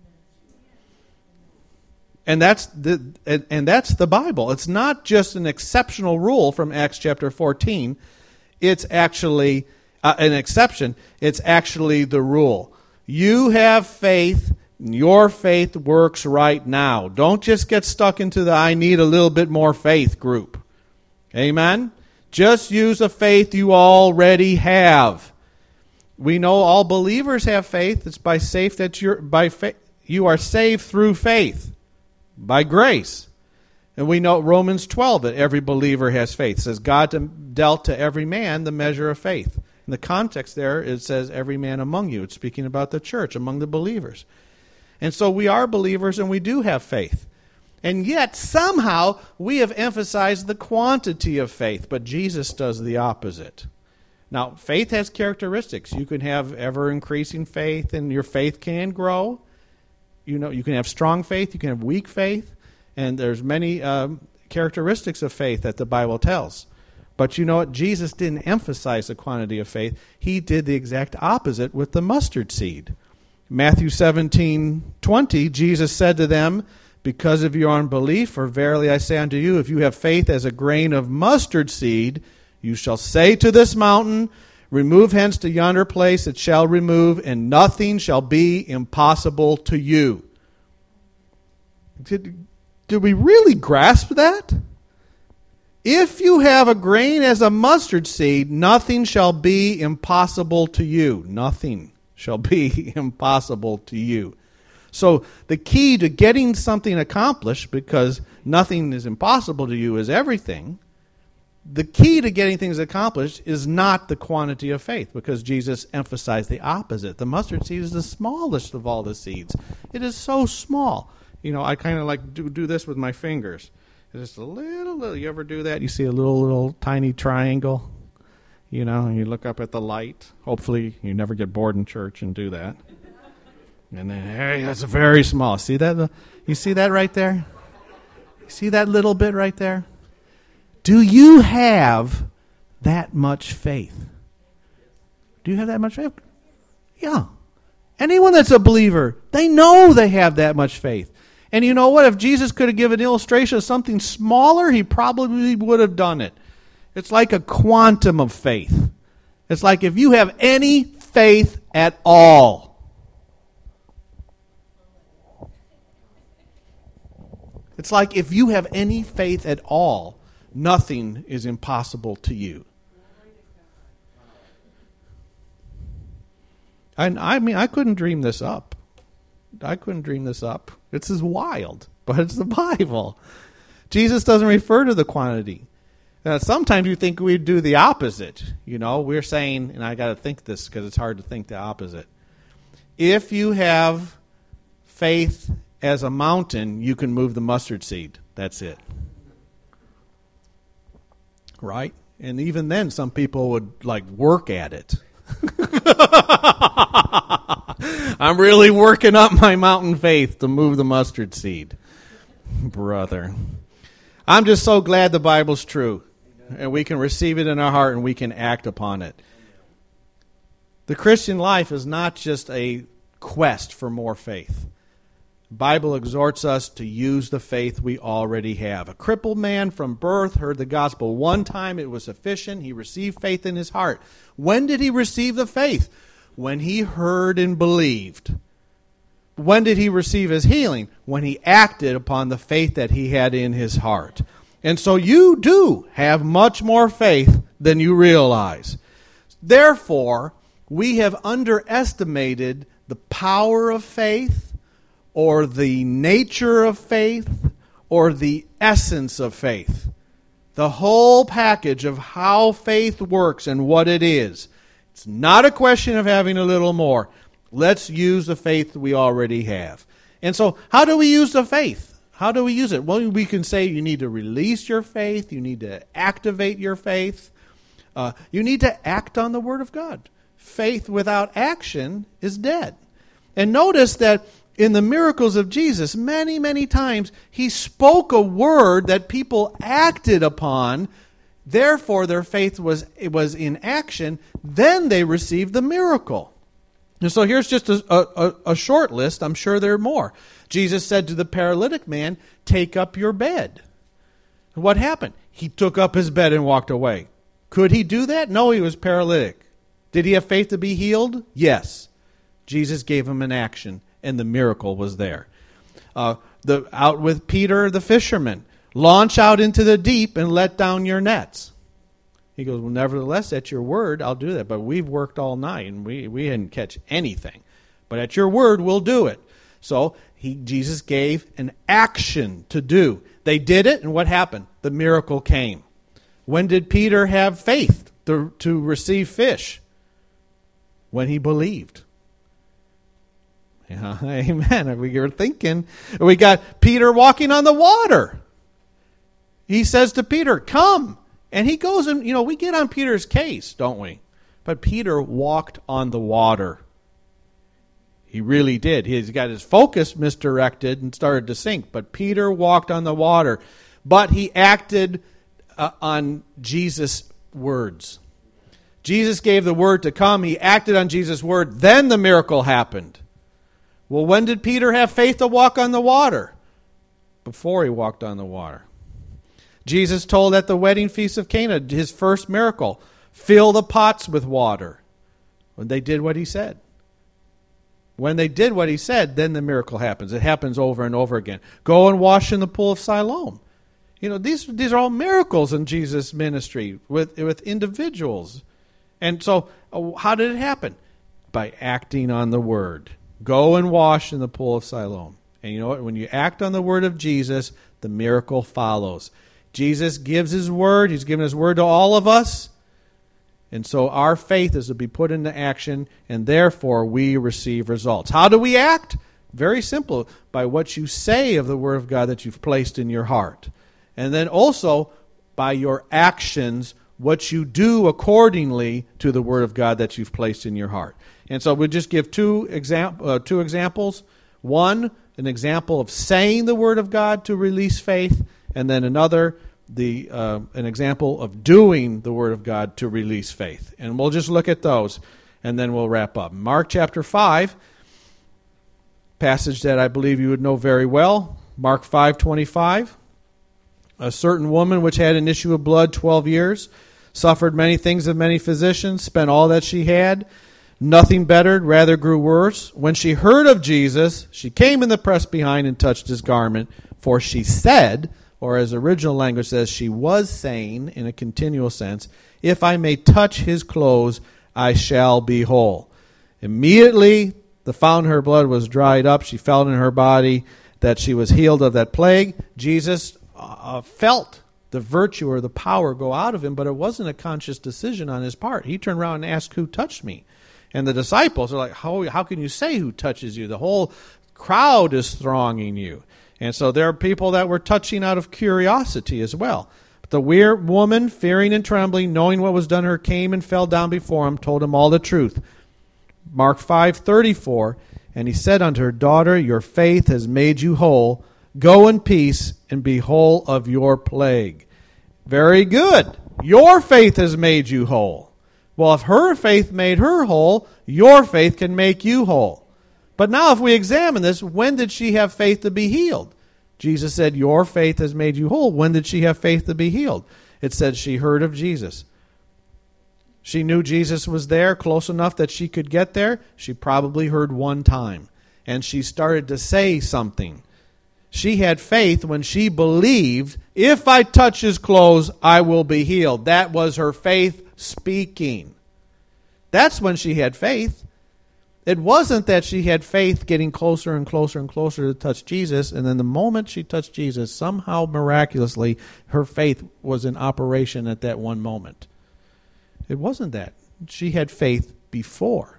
And that's the Bible. It's not just an exceptional rule from Acts chapter 14. It's actually an exception. It's actually the rule. You have faith. Your faith works right now. Don't just get stuck into the I need a little bit more faith group. Amen? Just use the faith you already have. We know all believers have faith. It's by faith that you are saved through faith. By grace. And we know Romans 12 that every believer has faith. It says God dealt to every man the measure of faith. In the context there, it says every man among you. It's speaking about the church, among the believers. And so we are believers and we do have faith. And yet somehow we have emphasized the quantity of faith, but Jesus does the opposite. Now, faith has characteristics. You can have ever-increasing faith and your faith can grow. You can have strong faith, you can have weak faith, and there's many characteristics of faith that the Bible tells. But you know what? Jesus didn't emphasize the quantity of faith. He did the exact opposite with the mustard seed. Matthew 17:20, Jesus said to them, because of your unbelief, for verily I say unto you, if you have faith as a grain of mustard seed, you shall say to this mountain, remove hence to yonder place, it shall remove, and nothing shall be impossible to you. Did we really grasp that? If you have a grain as a mustard seed, nothing shall be impossible to you. Nothing shall be impossible to you. So the key to getting something accomplished, because nothing is impossible to you, is everything. The key to getting things accomplished is not the quantity of faith, because Jesus emphasized the opposite. The mustard seed is the smallest of all the seeds. It is so small. You know, I kind of like do this with my fingers. It's just a little. You ever do that? You see a little tiny triangle, you know, and you look up at the light. Hopefully you never get bored in church and do that. And then, hey, that's very small. See that? You see that right there? You see that little bit right there? Do you have that much faith? Do you have that much faith? Yeah. Anyone that's a believer, they know they have that much faith. And you know what? If Jesus could have given an illustration of something smaller, he probably would have done it. It's like a quantum of faith. It's like if you have any faith at all. It's like if you have any faith at all, nothing is impossible to you. And I mean, I couldn't dream this up. This is wild, but it's the Bible. Jesus doesn't refer to the quantity. Now, sometimes you think we do the opposite. You know, we're saying, and I got to think this because it's hard to think the opposite. If you have faith as a mountain, you can move the mustard seed. That's it. Right? And even then, some people would like work at it. I'm really working up my mountain faith to move the mustard seed. Brother. I'm just so glad the Bible's true. And we can receive it in our heart and we can act upon it. The Christian life is not just a quest for more faith. The Bible exhorts us to use the faith we already have. A crippled man from birth heard the gospel one time. It was sufficient. He received faith in his heart. When did he receive the faith? When he heard and believed. When did he receive his healing? When he acted upon the faith that he had in his heart. And so you do have much more faith than you realize. Therefore, we have underestimated the power of faith, or the nature of faith, or the essence of faith. The whole package of how faith works and what it is. It's not a question of having a little more. Let's use the faith we already have. And so, how do we use the faith? How do we use it? Well, we can say you need to release your faith. You need to activate your faith. You need to act on the Word of God. Faith without action is dead. And notice that in the miracles of Jesus, many, many times, he spoke a word that people acted upon. Therefore, their faith was in action. Then they received the miracle. And so here's just a short list. I'm sure there are more. Jesus said to the paralytic man, take up your bed. And what happened? He took up his bed and walked away. Could he do that? No, he was paralytic. Did he have faith to be healed? Yes. Jesus gave him an action, and the miracle was there. Out with Peter the fisherman. Launch out into the deep and let down your nets. He goes, well, nevertheless, at your word, I'll do that. But we've worked all night, and we didn't catch anything. But at your word, we'll do it. So Jesus gave an action to do. They did it, and what happened? The miracle came. When did Peter have faith to receive fish? When he believed. Yeah, amen. We were thinking. We got Peter walking on the water. He says to Peter, come. And he goes and, we get on Peter's case, don't we? But Peter walked on the water. He really did. He's got his focus misdirected and started to sink. But Peter walked on the water. But he acted on Jesus' words. Jesus gave the word to come. He acted on Jesus' word. Then the miracle happened. Well, when did Peter have faith to walk on the water? Before he walked on the water. Jesus told at the wedding feast of Cana, his first miracle, fill the pots with water. When they did what he said. When they did what he said, then the miracle happens. It happens over and over again. Go and wash in the pool of Siloam. You know, these are all miracles in Jesus' ministry with individuals. And so, how did it happen? By acting on the word. Go and wash in the pool of Siloam. And you know what? When you act on the word of Jesus, the miracle follows. Jesus gives his word. He's given his word to all of us. And so our faith is to be put into action, and therefore we receive results. How do we act? Very simple. By what you say of the word of God that you've placed in your heart. And then also by your actions, what you do accordingly to the word of God that you've placed in your heart. And so we'll just give two examples. One, an example of saying the word of God to release faith, and then another, an example of doing the word of God to release faith. And we'll just look at those, and then we'll wrap up. Mark chapter 5, passage that I believe you would know very well. Mark 5:25. A certain woman which had an issue of blood 12 years, suffered many things of many physicians, spent all that she had, nothing bettered, rather grew worse. When she heard of Jesus, she came in the press behind and touched his garment, for she said, or as original language says, she was saying in a continual sense, if I may touch his clothes, I shall be whole. Immediately the fountain of her blood was dried up. She felt in her body that she was healed of that plague. Jesus felt the virtue or the power go out of him, but it wasn't a conscious decision on his part. He turned around and asked, who touched me? And the disciples are like, how can you say who touches you? The whole crowd is thronging you. And so there are people that were touching out of curiosity as well. But the weird woman, fearing and trembling, knowing what was done to her, came and fell down before him, told him all the truth. Mark 5:34, and he said unto her, daughter, your faith has made you whole. Go in peace and be whole of your plague. Very good. Your faith has made you whole. Well, if her faith made her whole, your faith can make you whole. But now if we examine this, when did she have faith to be healed? Jesus said, your faith has made you whole. When did she have faith to be healed? It said she heard of Jesus. She knew Jesus was there close enough that she could get there. She probably heard one time. And she started to say something. She had faith when she believed, if I touch his clothes, I will be healed. That was her faith speaking. That's when she had faith. It wasn't that she had faith getting closer and closer and closer to touch Jesus, and then the moment she touched Jesus, somehow miraculously, her faith was in operation at that one moment. It wasn't that. She had faith before.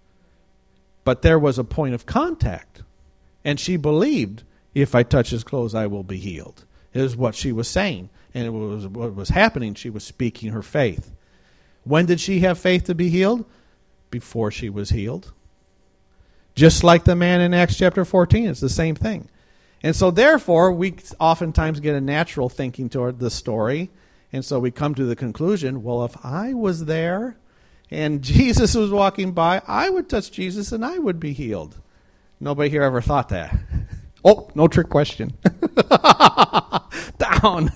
But there was a point of contact, and she believed, if I touch his clothes, I will be healed. It was what she was saying, and it was what was happening. She was speaking her faith. When did she have faith to be healed? Before she was healed. Just like the man in Acts chapter 14, it's the same thing. And so therefore, we oftentimes get a natural thinking toward the story, and so we come to the conclusion, well, if I was there and Jesus was walking by, I would touch Jesus and I would be healed. Nobody here ever thought that. Oh, no trick question. Down.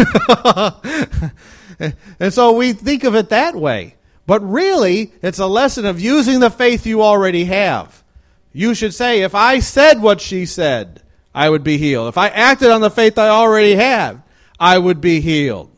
And so we think of it that way. But really, it's a lesson of using the faith you already have. You should say, if I said what she said, I would be healed. If I acted on the faith I already have, I would be healed.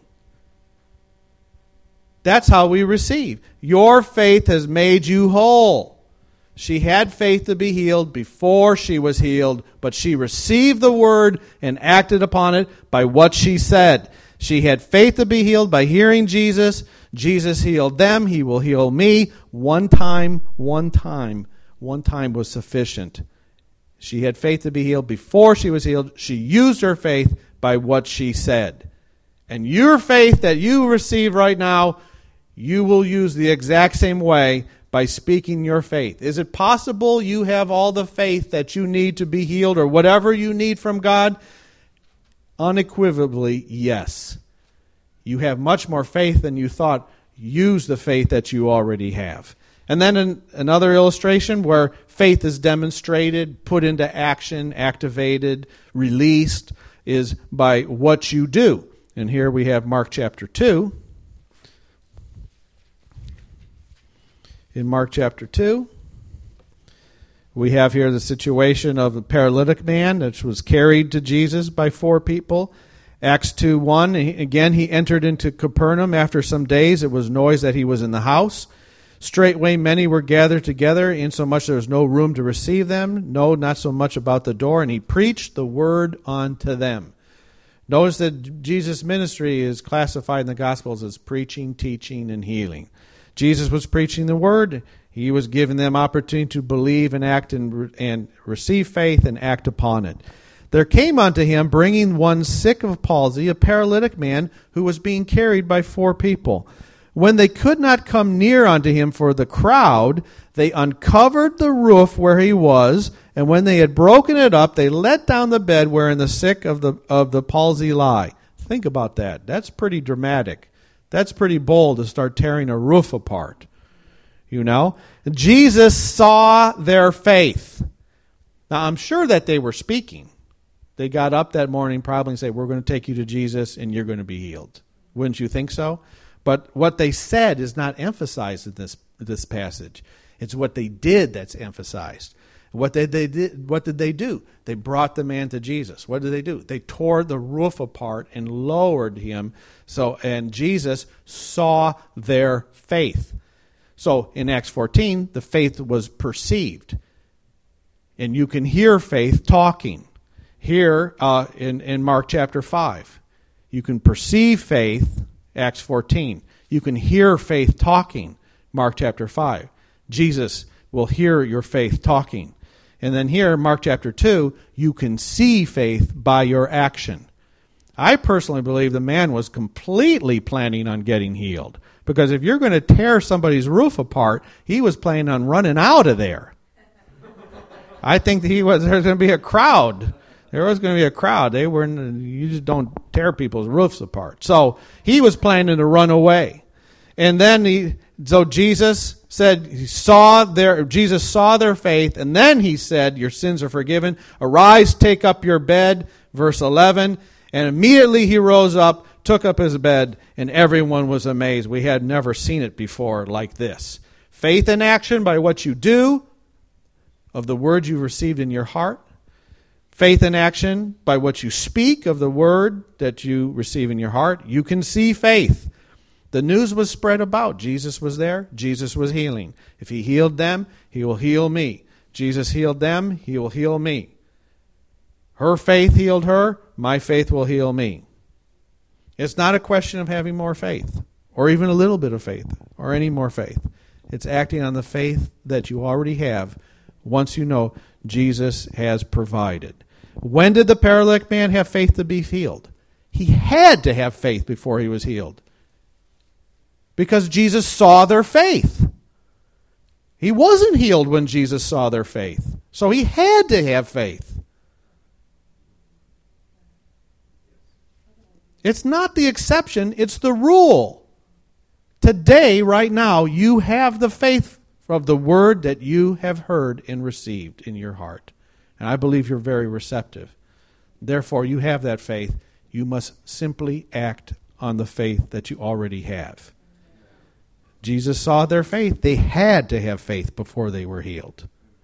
That's how we receive. Your faith has made you whole. She had faith to be healed before she was healed, but she received the word and acted upon it by what she said. She had faith to be healed by hearing Jesus. Jesus healed them. He will heal me. One time was sufficient. She had faith to be healed before she was healed. She used her faith by what she said. And your faith that you receive right now, you will use the exact same way by speaking your faith. Is it possible you have all the faith that you need to be healed or whatever you need from God? Unequivocally, yes. You have much more faith than you thought. Use the faith that you already have. And then another illustration where faith is demonstrated, put into action, activated, released, is by what you do. And here we have Mark chapter 2. In Mark chapter 2, we have here the situation of a paralytic man that was carried to Jesus by 4 people. Acts 2:1, again he entered into Capernaum. After some days it was noised that he was in the house. Straightway many were gathered together, insomuch there was no room to receive them, no, not so much about the door, and he preached the word unto them. Notice that Jesus' ministry is classified in the Gospels as preaching, teaching, and healing. Jesus was preaching the word. He was giving them opportunity to believe and act and receive faith and act upon it. There came unto him, bringing one sick of palsy, a paralytic man who was being carried by 4 people. When they could not come near unto him for the crowd, they uncovered the roof where he was, and when they had broken it up, they let down the bed wherein the sick of the palsy lie. Think about that. That's pretty dramatic. That's pretty bold to start tearing a roof apart. You know? Jesus saw their faith. Now, I'm sure that they were speaking. They got up that morning probably and said, we're going to take you to Jesus and you're going to be healed. Wouldn't you think so? But what they said is not emphasized in this passage. It's what they did that's emphasized. What did they do? They brought the man to Jesus. What did they do? They tore the roof apart and lowered him. And Jesus saw their faith. So in Acts 14, the faith was perceived. And you can hear faith talking. Here in Mark chapter 5, you can perceive faith, Acts 14. You can hear faith talking, Mark chapter 5. Jesus will hear your faith talking. And then here, Mark chapter 2, you can see faith by your action. I personally believe the man was completely planning on getting healed. Because if you're going to tear somebody's roof apart, he was planning on running out of there. I think there's going to be a crowd. There was going to be a crowd. You just don't tear people's roofs apart. So he was planning to run away. And then Jesus said, Jesus saw their faith, and then he said, your sins are forgiven. Arise, take up your bed, verse 11. And immediately he rose up, took up his bed, and everyone was amazed. We had never seen it before like this. Faith in action by what you do, of the word you received in your heart. Faith in action by what you speak of the word that you receive in your heart. You can see faith. The news was spread about. Jesus was there. Jesus was healing. If he healed them, he will heal me. Jesus healed them. He will heal me. Her faith healed her. My faith will heal me. It's not a question of having more faith or even a little bit of faith or any more faith. It's acting on the faith that you already have once you know Jesus has provided. When did the paralytic man have faith to be healed? He had to have faith before he was healed. Because Jesus saw their faith. He wasn't healed when Jesus saw their faith. So he had to have faith. It's not the exception, it's the rule. Today, right now, you have the faith of the word that you have heard and received in your heart. And I believe you're very receptive. Therefore, you have that faith. You must simply act on the faith that you already have. Jesus saw their faith. They had to have faith before they were healed.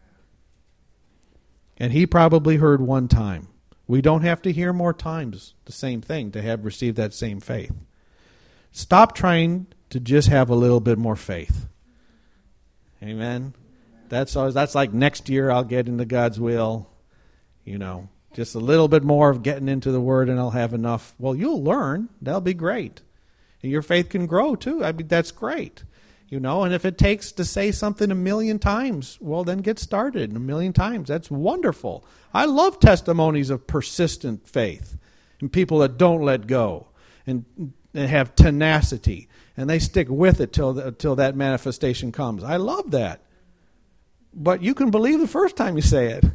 And he probably heard one time. We don't have to hear more times the same thing to have received that same faith. Stop trying to just have a little bit more faith. Amen. That's like next year I'll get into God's will. Just a little bit more of getting into the Word and I'll have enough. Well, you'll learn. That'll be great. And your faith can grow too. I mean, that's great. And if it takes to say something 1,000,000 times, well, then get started 1,000,000 times. That's wonderful. I love testimonies of persistent faith and people that don't let go and have tenacity and they stick with it till that manifestation comes. I love that. But you can believe the first time you say it.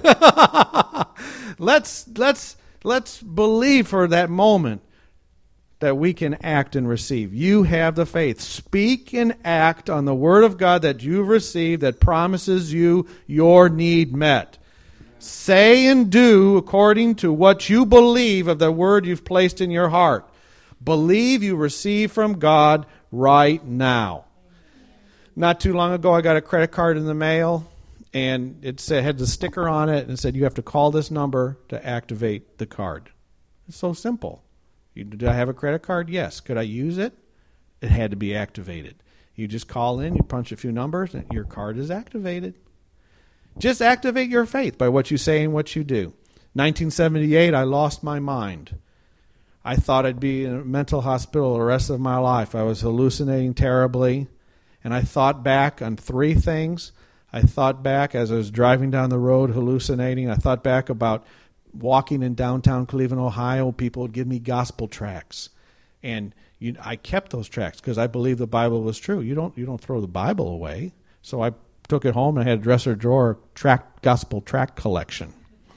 Let's believe for that moment that we can act and receive. You have the faith. Speak and act on the Word of God that you've received that promises you your need met. Say and do according to what you believe of the Word you've placed in your heart. Believe you receive from God right now. Not too long ago, I got a credit card in the mail, and it had the sticker on it and said, you have to call this number to activate the card. It's so simple. Did I have a credit card? Yes. Could I use it? It had to be activated. You just call in, you punch a few numbers, and your card is activated. Just activate your faith by what you say and what you do. 1978, I lost my mind. I thought I'd be in a mental hospital the rest of my life. I was hallucinating terribly. And I thought back on three things. I thought back as I was driving down the road hallucinating. I thought back about walking in downtown Cleveland, Ohio. People would give me gospel tracts. And I kept those tracts because I believed the Bible was true. You don't throw the Bible away. So I took it home and I had a dresser drawer gospel tract collection.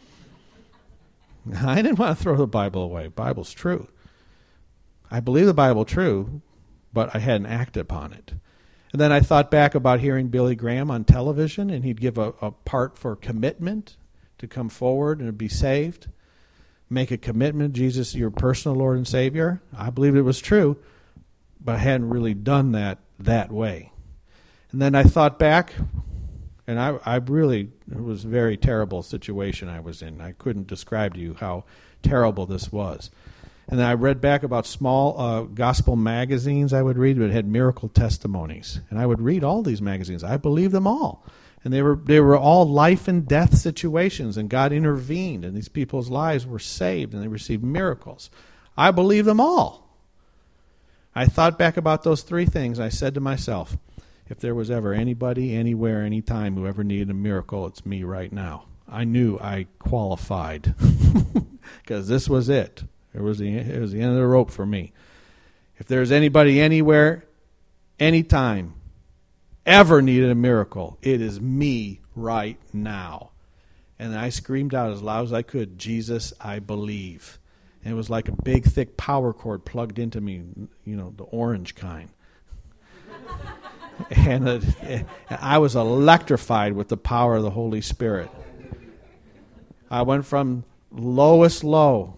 I didn't want to throw the Bible away. The Bible's true. I believe the Bible true, but I hadn't acted upon it. And then I thought back about hearing Billy Graham on television, and he'd give a part for commitment to come forward and be saved. Make a commitment, Jesus, your personal Lord and Savior. I believed it was true, but I hadn't really done that way. And then I thought back, and it was a very terrible situation I was in. I couldn't describe to you how terrible this was. And then I read back about small gospel magazines I would read that had miracle testimonies. And I would read all these magazines. I believed them all. And they were all life and death situations, and God intervened, and these people's lives were saved, and they received miracles. I believe them all. I thought back about those three things. I said to myself, if there was ever anybody, anywhere, anytime who ever needed a miracle, it's me right now. I knew I qualified because this was it. It was the end of the rope for me. If there's anybody, anywhere, anytime, ever needed a miracle, it is me right now. And I screamed out as loud as I could, Jesus, I believe. And it was like a big, thick power cord plugged into me, the orange kind. And I was electrified with the power of the Holy Spirit. I went from lowest low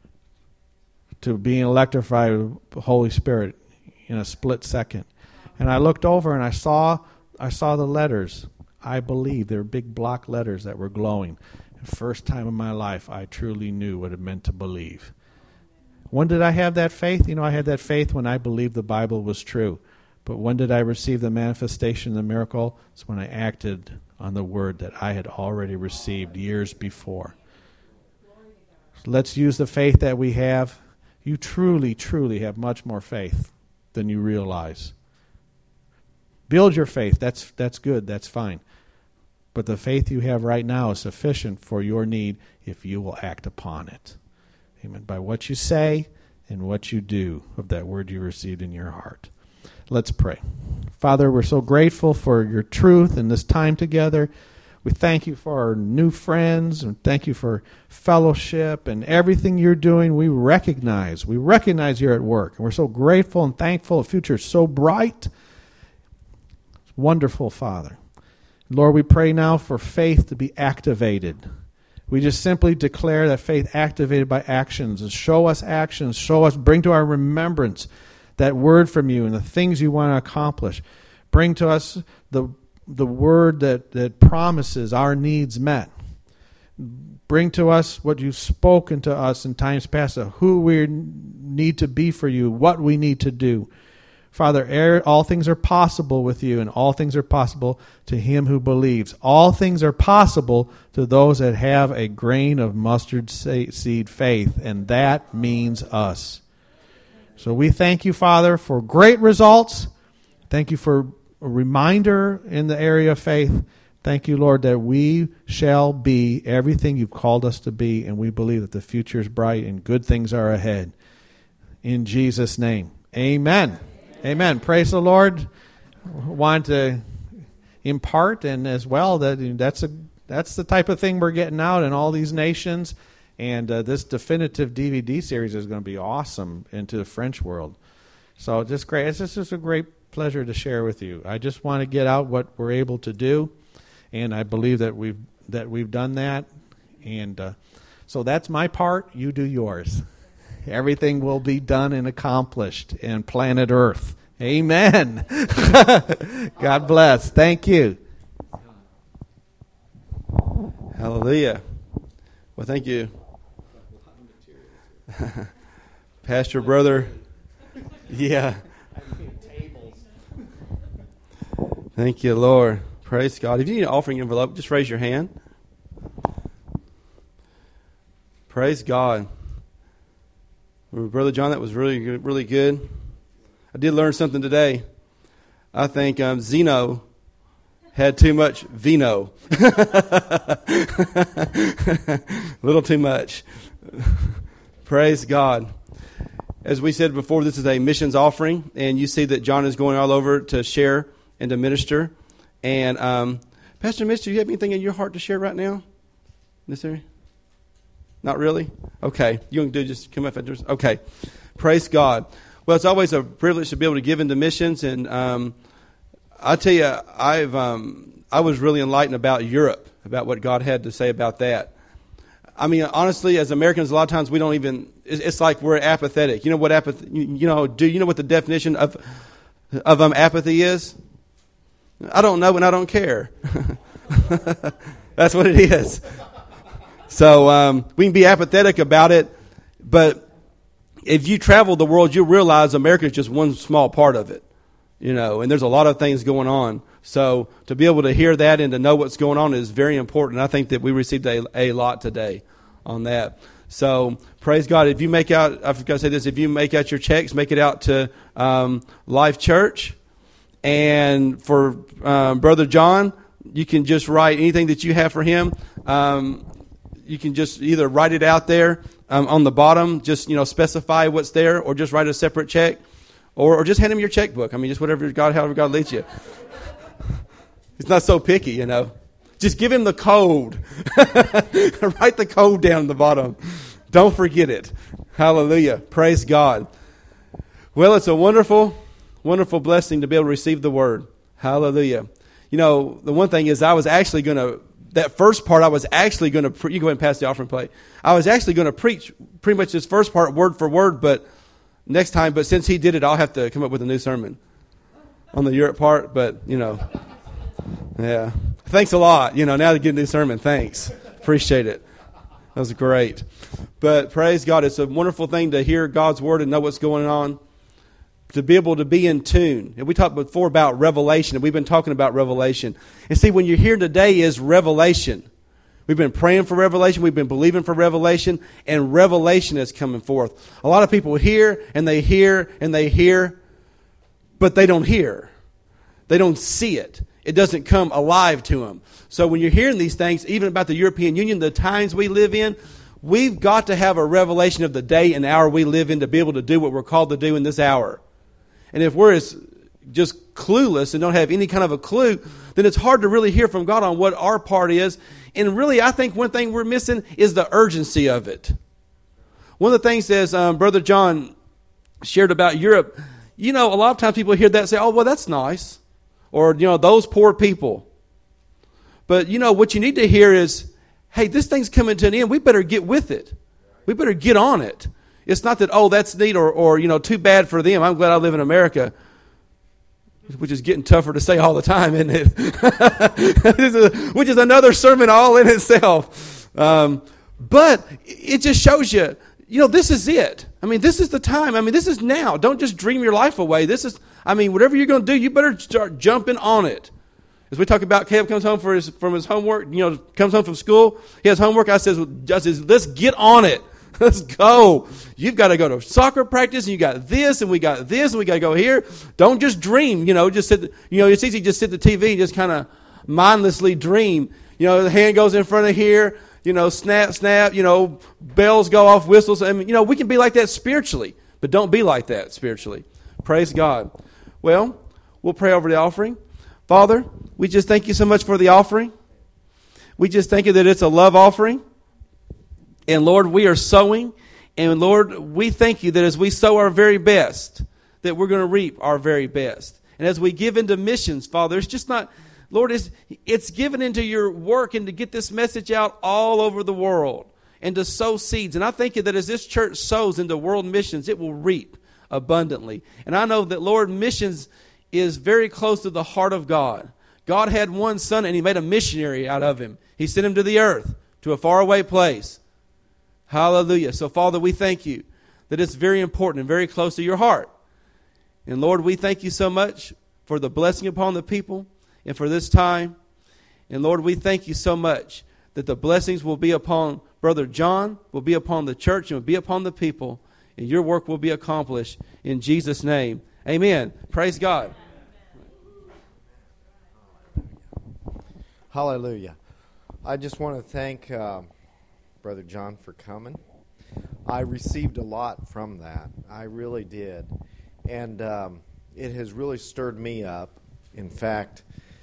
to being electrified with the Holy Spirit in a split second. And I looked over and I saw the letters. I believe they were big block letters that were glowing. The first time in my life I truly knew what it meant to believe. When did I have that faith? I had that faith when I believed the Bible was true. But when did I receive the manifestation, the miracle? It's when I acted on the word that I had already received years before. So let's use the faith that we have. You truly, truly have much more faith than you realize. Build your faith. That's good. That's fine. But the faith you have right now is sufficient for your need if you will act upon it. Amen. By what you say and what you do of that word you received in your heart. Let's pray. Father, we're so grateful for your truth and this time together. We thank you for our new friends, and thank you for fellowship and everything you're doing. We recognize you're at work. And we're so grateful and thankful. The future is so bright. It's wonderful, Father. Lord, we pray now for faith to be activated. We just simply declare that faith activated by actions. And show us actions. Bring to our remembrance that word from you and the things you want to accomplish. Bring to us the word that promises our needs met. Bring to us what you've spoken to us in times past of who we need to be for you, what we need to do. Father, all things are possible with you, and all things are possible to him who believes. All things are possible to those that have a grain of mustard seed faith, and that means us. So we thank you, Father, for great results. Thank you for a reminder in the area of faith. Thank you, Lord, that we shall be everything you've called us to be, and we believe that the future is bright and good things are ahead. In Jesus' name, amen. Amen. Praise the Lord. I want to impart, and as well, that's the type of thing we're getting out in all these nations. And this definitive DVD series is going to be awesome into the French world. So just great. It's just a great pleasure to share with you. I just want to get out what we're able to do, and I believe that we've done that. And so that's my part. You do yours. Everything will be done and accomplished in planet Earth. Amen. God bless. Thank you. Hallelujah. Well, thank you. Pastor, brother. Yeah. Thank you, Lord. Praise God. If you need an offering envelope, just raise your hand. Praise God. Brother John, that was really good, really good. I did learn something today. I think Zeno had too much vino. A little too much. Praise God. As we said before, this is a missions offering, and you see that John is going all over to share and to minister. And Pastor Mitch, do you have anything in your heart to share right now in this area? Not really? Okay. You can do just come up and just, okay. Praise God. Well, it's always a privilege to be able to give into missions, and I tell you, I was really enlightened about Europe, about what God had to say about that. I mean, honestly, as Americans, a lot of times we don't even. It's like we're apathetic. You know what apathy? Do you know what the definition of apathy is? I don't know, and I don't care. That's what it is. So we can be apathetic about it, but if you travel the world, you realize America is just one small part of it. And there's a lot of things going on. So to be able to hear that and to know what's going on is very important. I think that we received a lot today on that. So praise God. If you make out, I forgot to say this, if you make out your checks, make it out to Life Church. And for Brother John, you can just write anything that you have for him. You can just either write it out there on the bottom, just specify what's there, or just write a separate check. Or just hand him your checkbook. I mean, just however God leads you. He's not so picky, Just give him the code. Write the code down at the bottom. Don't forget it. Hallelujah. Praise God. Well, it's a wonderful, wonderful blessing to be able to receive the word. Hallelujah. The one thing is that first part I was actually going to, you go ahead and pass the offering plate. I was actually going to preach pretty much this first part word for word, but since he did it, I'll have to come up with a new sermon on the Europe part, but, yeah. Thanks a lot, now to get a new sermon. Thanks. Appreciate it. That was great. But praise God, it's a wonderful thing to hear God's word and know what's going on, to be able to be in tune. And we talked before about revelation, and we've been talking about revelation. And see, when you're here today is revelation. We've been praying for revelation. We've been believing for revelation. And revelation is coming forth. A lot of people hear, and they hear, and they hear, but they don't hear. They don't see it. It doesn't come alive to them. So when you're hearing these things, even about the European Union, the times we live in, we've got to have a revelation of the day and hour we live in to be able to do what we're called to do in this hour. And if we're just clueless and don't have any kind of a clue, then it's hard to really hear from God on what our part is. And really, I think one thing we're missing is the urgency of it. One of the things as Brother John shared about Europe, a lot of times people hear that and say, oh, well, that's nice. Or, those poor people. But, what you need to hear is, hey, this thing's coming to an end. We better get with it. We better get on it. It's not that, oh, that's neat or too bad for them. I'm glad I live in America. Which is getting tougher to say all the time, isn't it? Which is another sermon all in itself. But it just shows you, this is it. I mean, this is the time. I mean, this is now. Don't just dream your life away. Whatever you're going to do, you better start jumping on it. As we talk about, Caleb comes home from his homework, comes home from school. He has homework. I says, let's get on it. Let's go. You've got to go to soccer practice, and you got this, and we got this, and we got to go here. Don't just dream, just sit, it's easy to just sit at the TV and just kind of mindlessly dream. The hand goes in front of here, snap, bells go off, whistles. And, we can be like that spiritually, but don't be like that spiritually. Praise God. Well, we'll pray over the offering. Father, we just thank you so much for the offering. We just thank you that it's a love offering. And Lord, we are sowing. And Lord, we thank you that as we sow our very best, that we're going to reap our very best. And as we give into missions, Father, it's just not, Lord, it's given into your work and to get this message out all over the world and to sow seeds. And I thank you that as this church sows into world missions, it will reap abundantly. And I know that, Lord, missions is very close to the heart of God. God had one son and he made a missionary out of him. He sent him to the earth, to a faraway place. Hallelujah. So, Father, we thank you that it's very important and very close to your heart. And, Lord, we thank you so much for the blessing upon the people and for this time. And, Lord, we thank you so much that the blessings will be upon Brother John, will be upon the church, and will be upon the people. And your work will be accomplished in Jesus' name. Amen. Praise God. Hallelujah. I just want to thank Brother John for coming. I received a lot from that. I really did. And it has really stirred me up. In fact,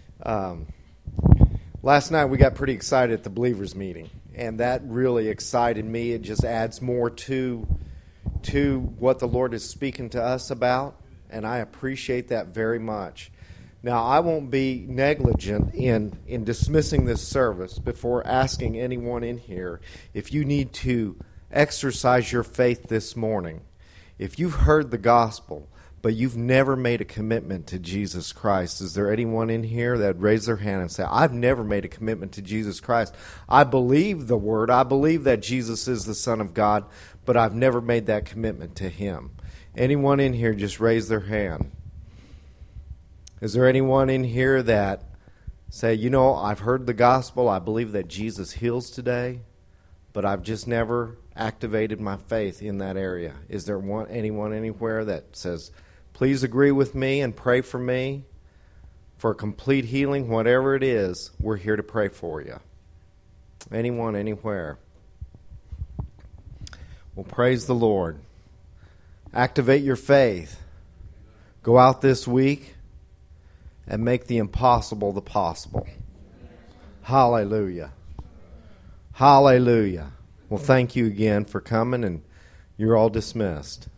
last night we got pretty excited at the believers meeting. And that really excited me. It just adds more to what the Lord is speaking to us about. And I appreciate that very much. Now, I won't be negligent in dismissing this service before asking anyone in here if you need to exercise your faith this morning. If you've heard the gospel, but you've never made a commitment to Jesus Christ, is there anyone in here that would raise their hand and say, I've never made a commitment to Jesus Christ. I believe the word. I believe that Jesus is the Son of God, but I've never made that commitment to him. Anyone in here, just raise their hand. Is there anyone in here that say, I've heard the gospel, I believe that Jesus heals today, but I've just never activated my faith in that area? Is there anyone anywhere that says, please agree with me and pray for me for complete healing? Whatever it is, we're here to pray for you. Anyone, anywhere? Well, praise the Lord. Activate your faith. Go out this week and make the impossible the possible. Hallelujah. Hallelujah. Well, thank you again for coming, and you're all dismissed.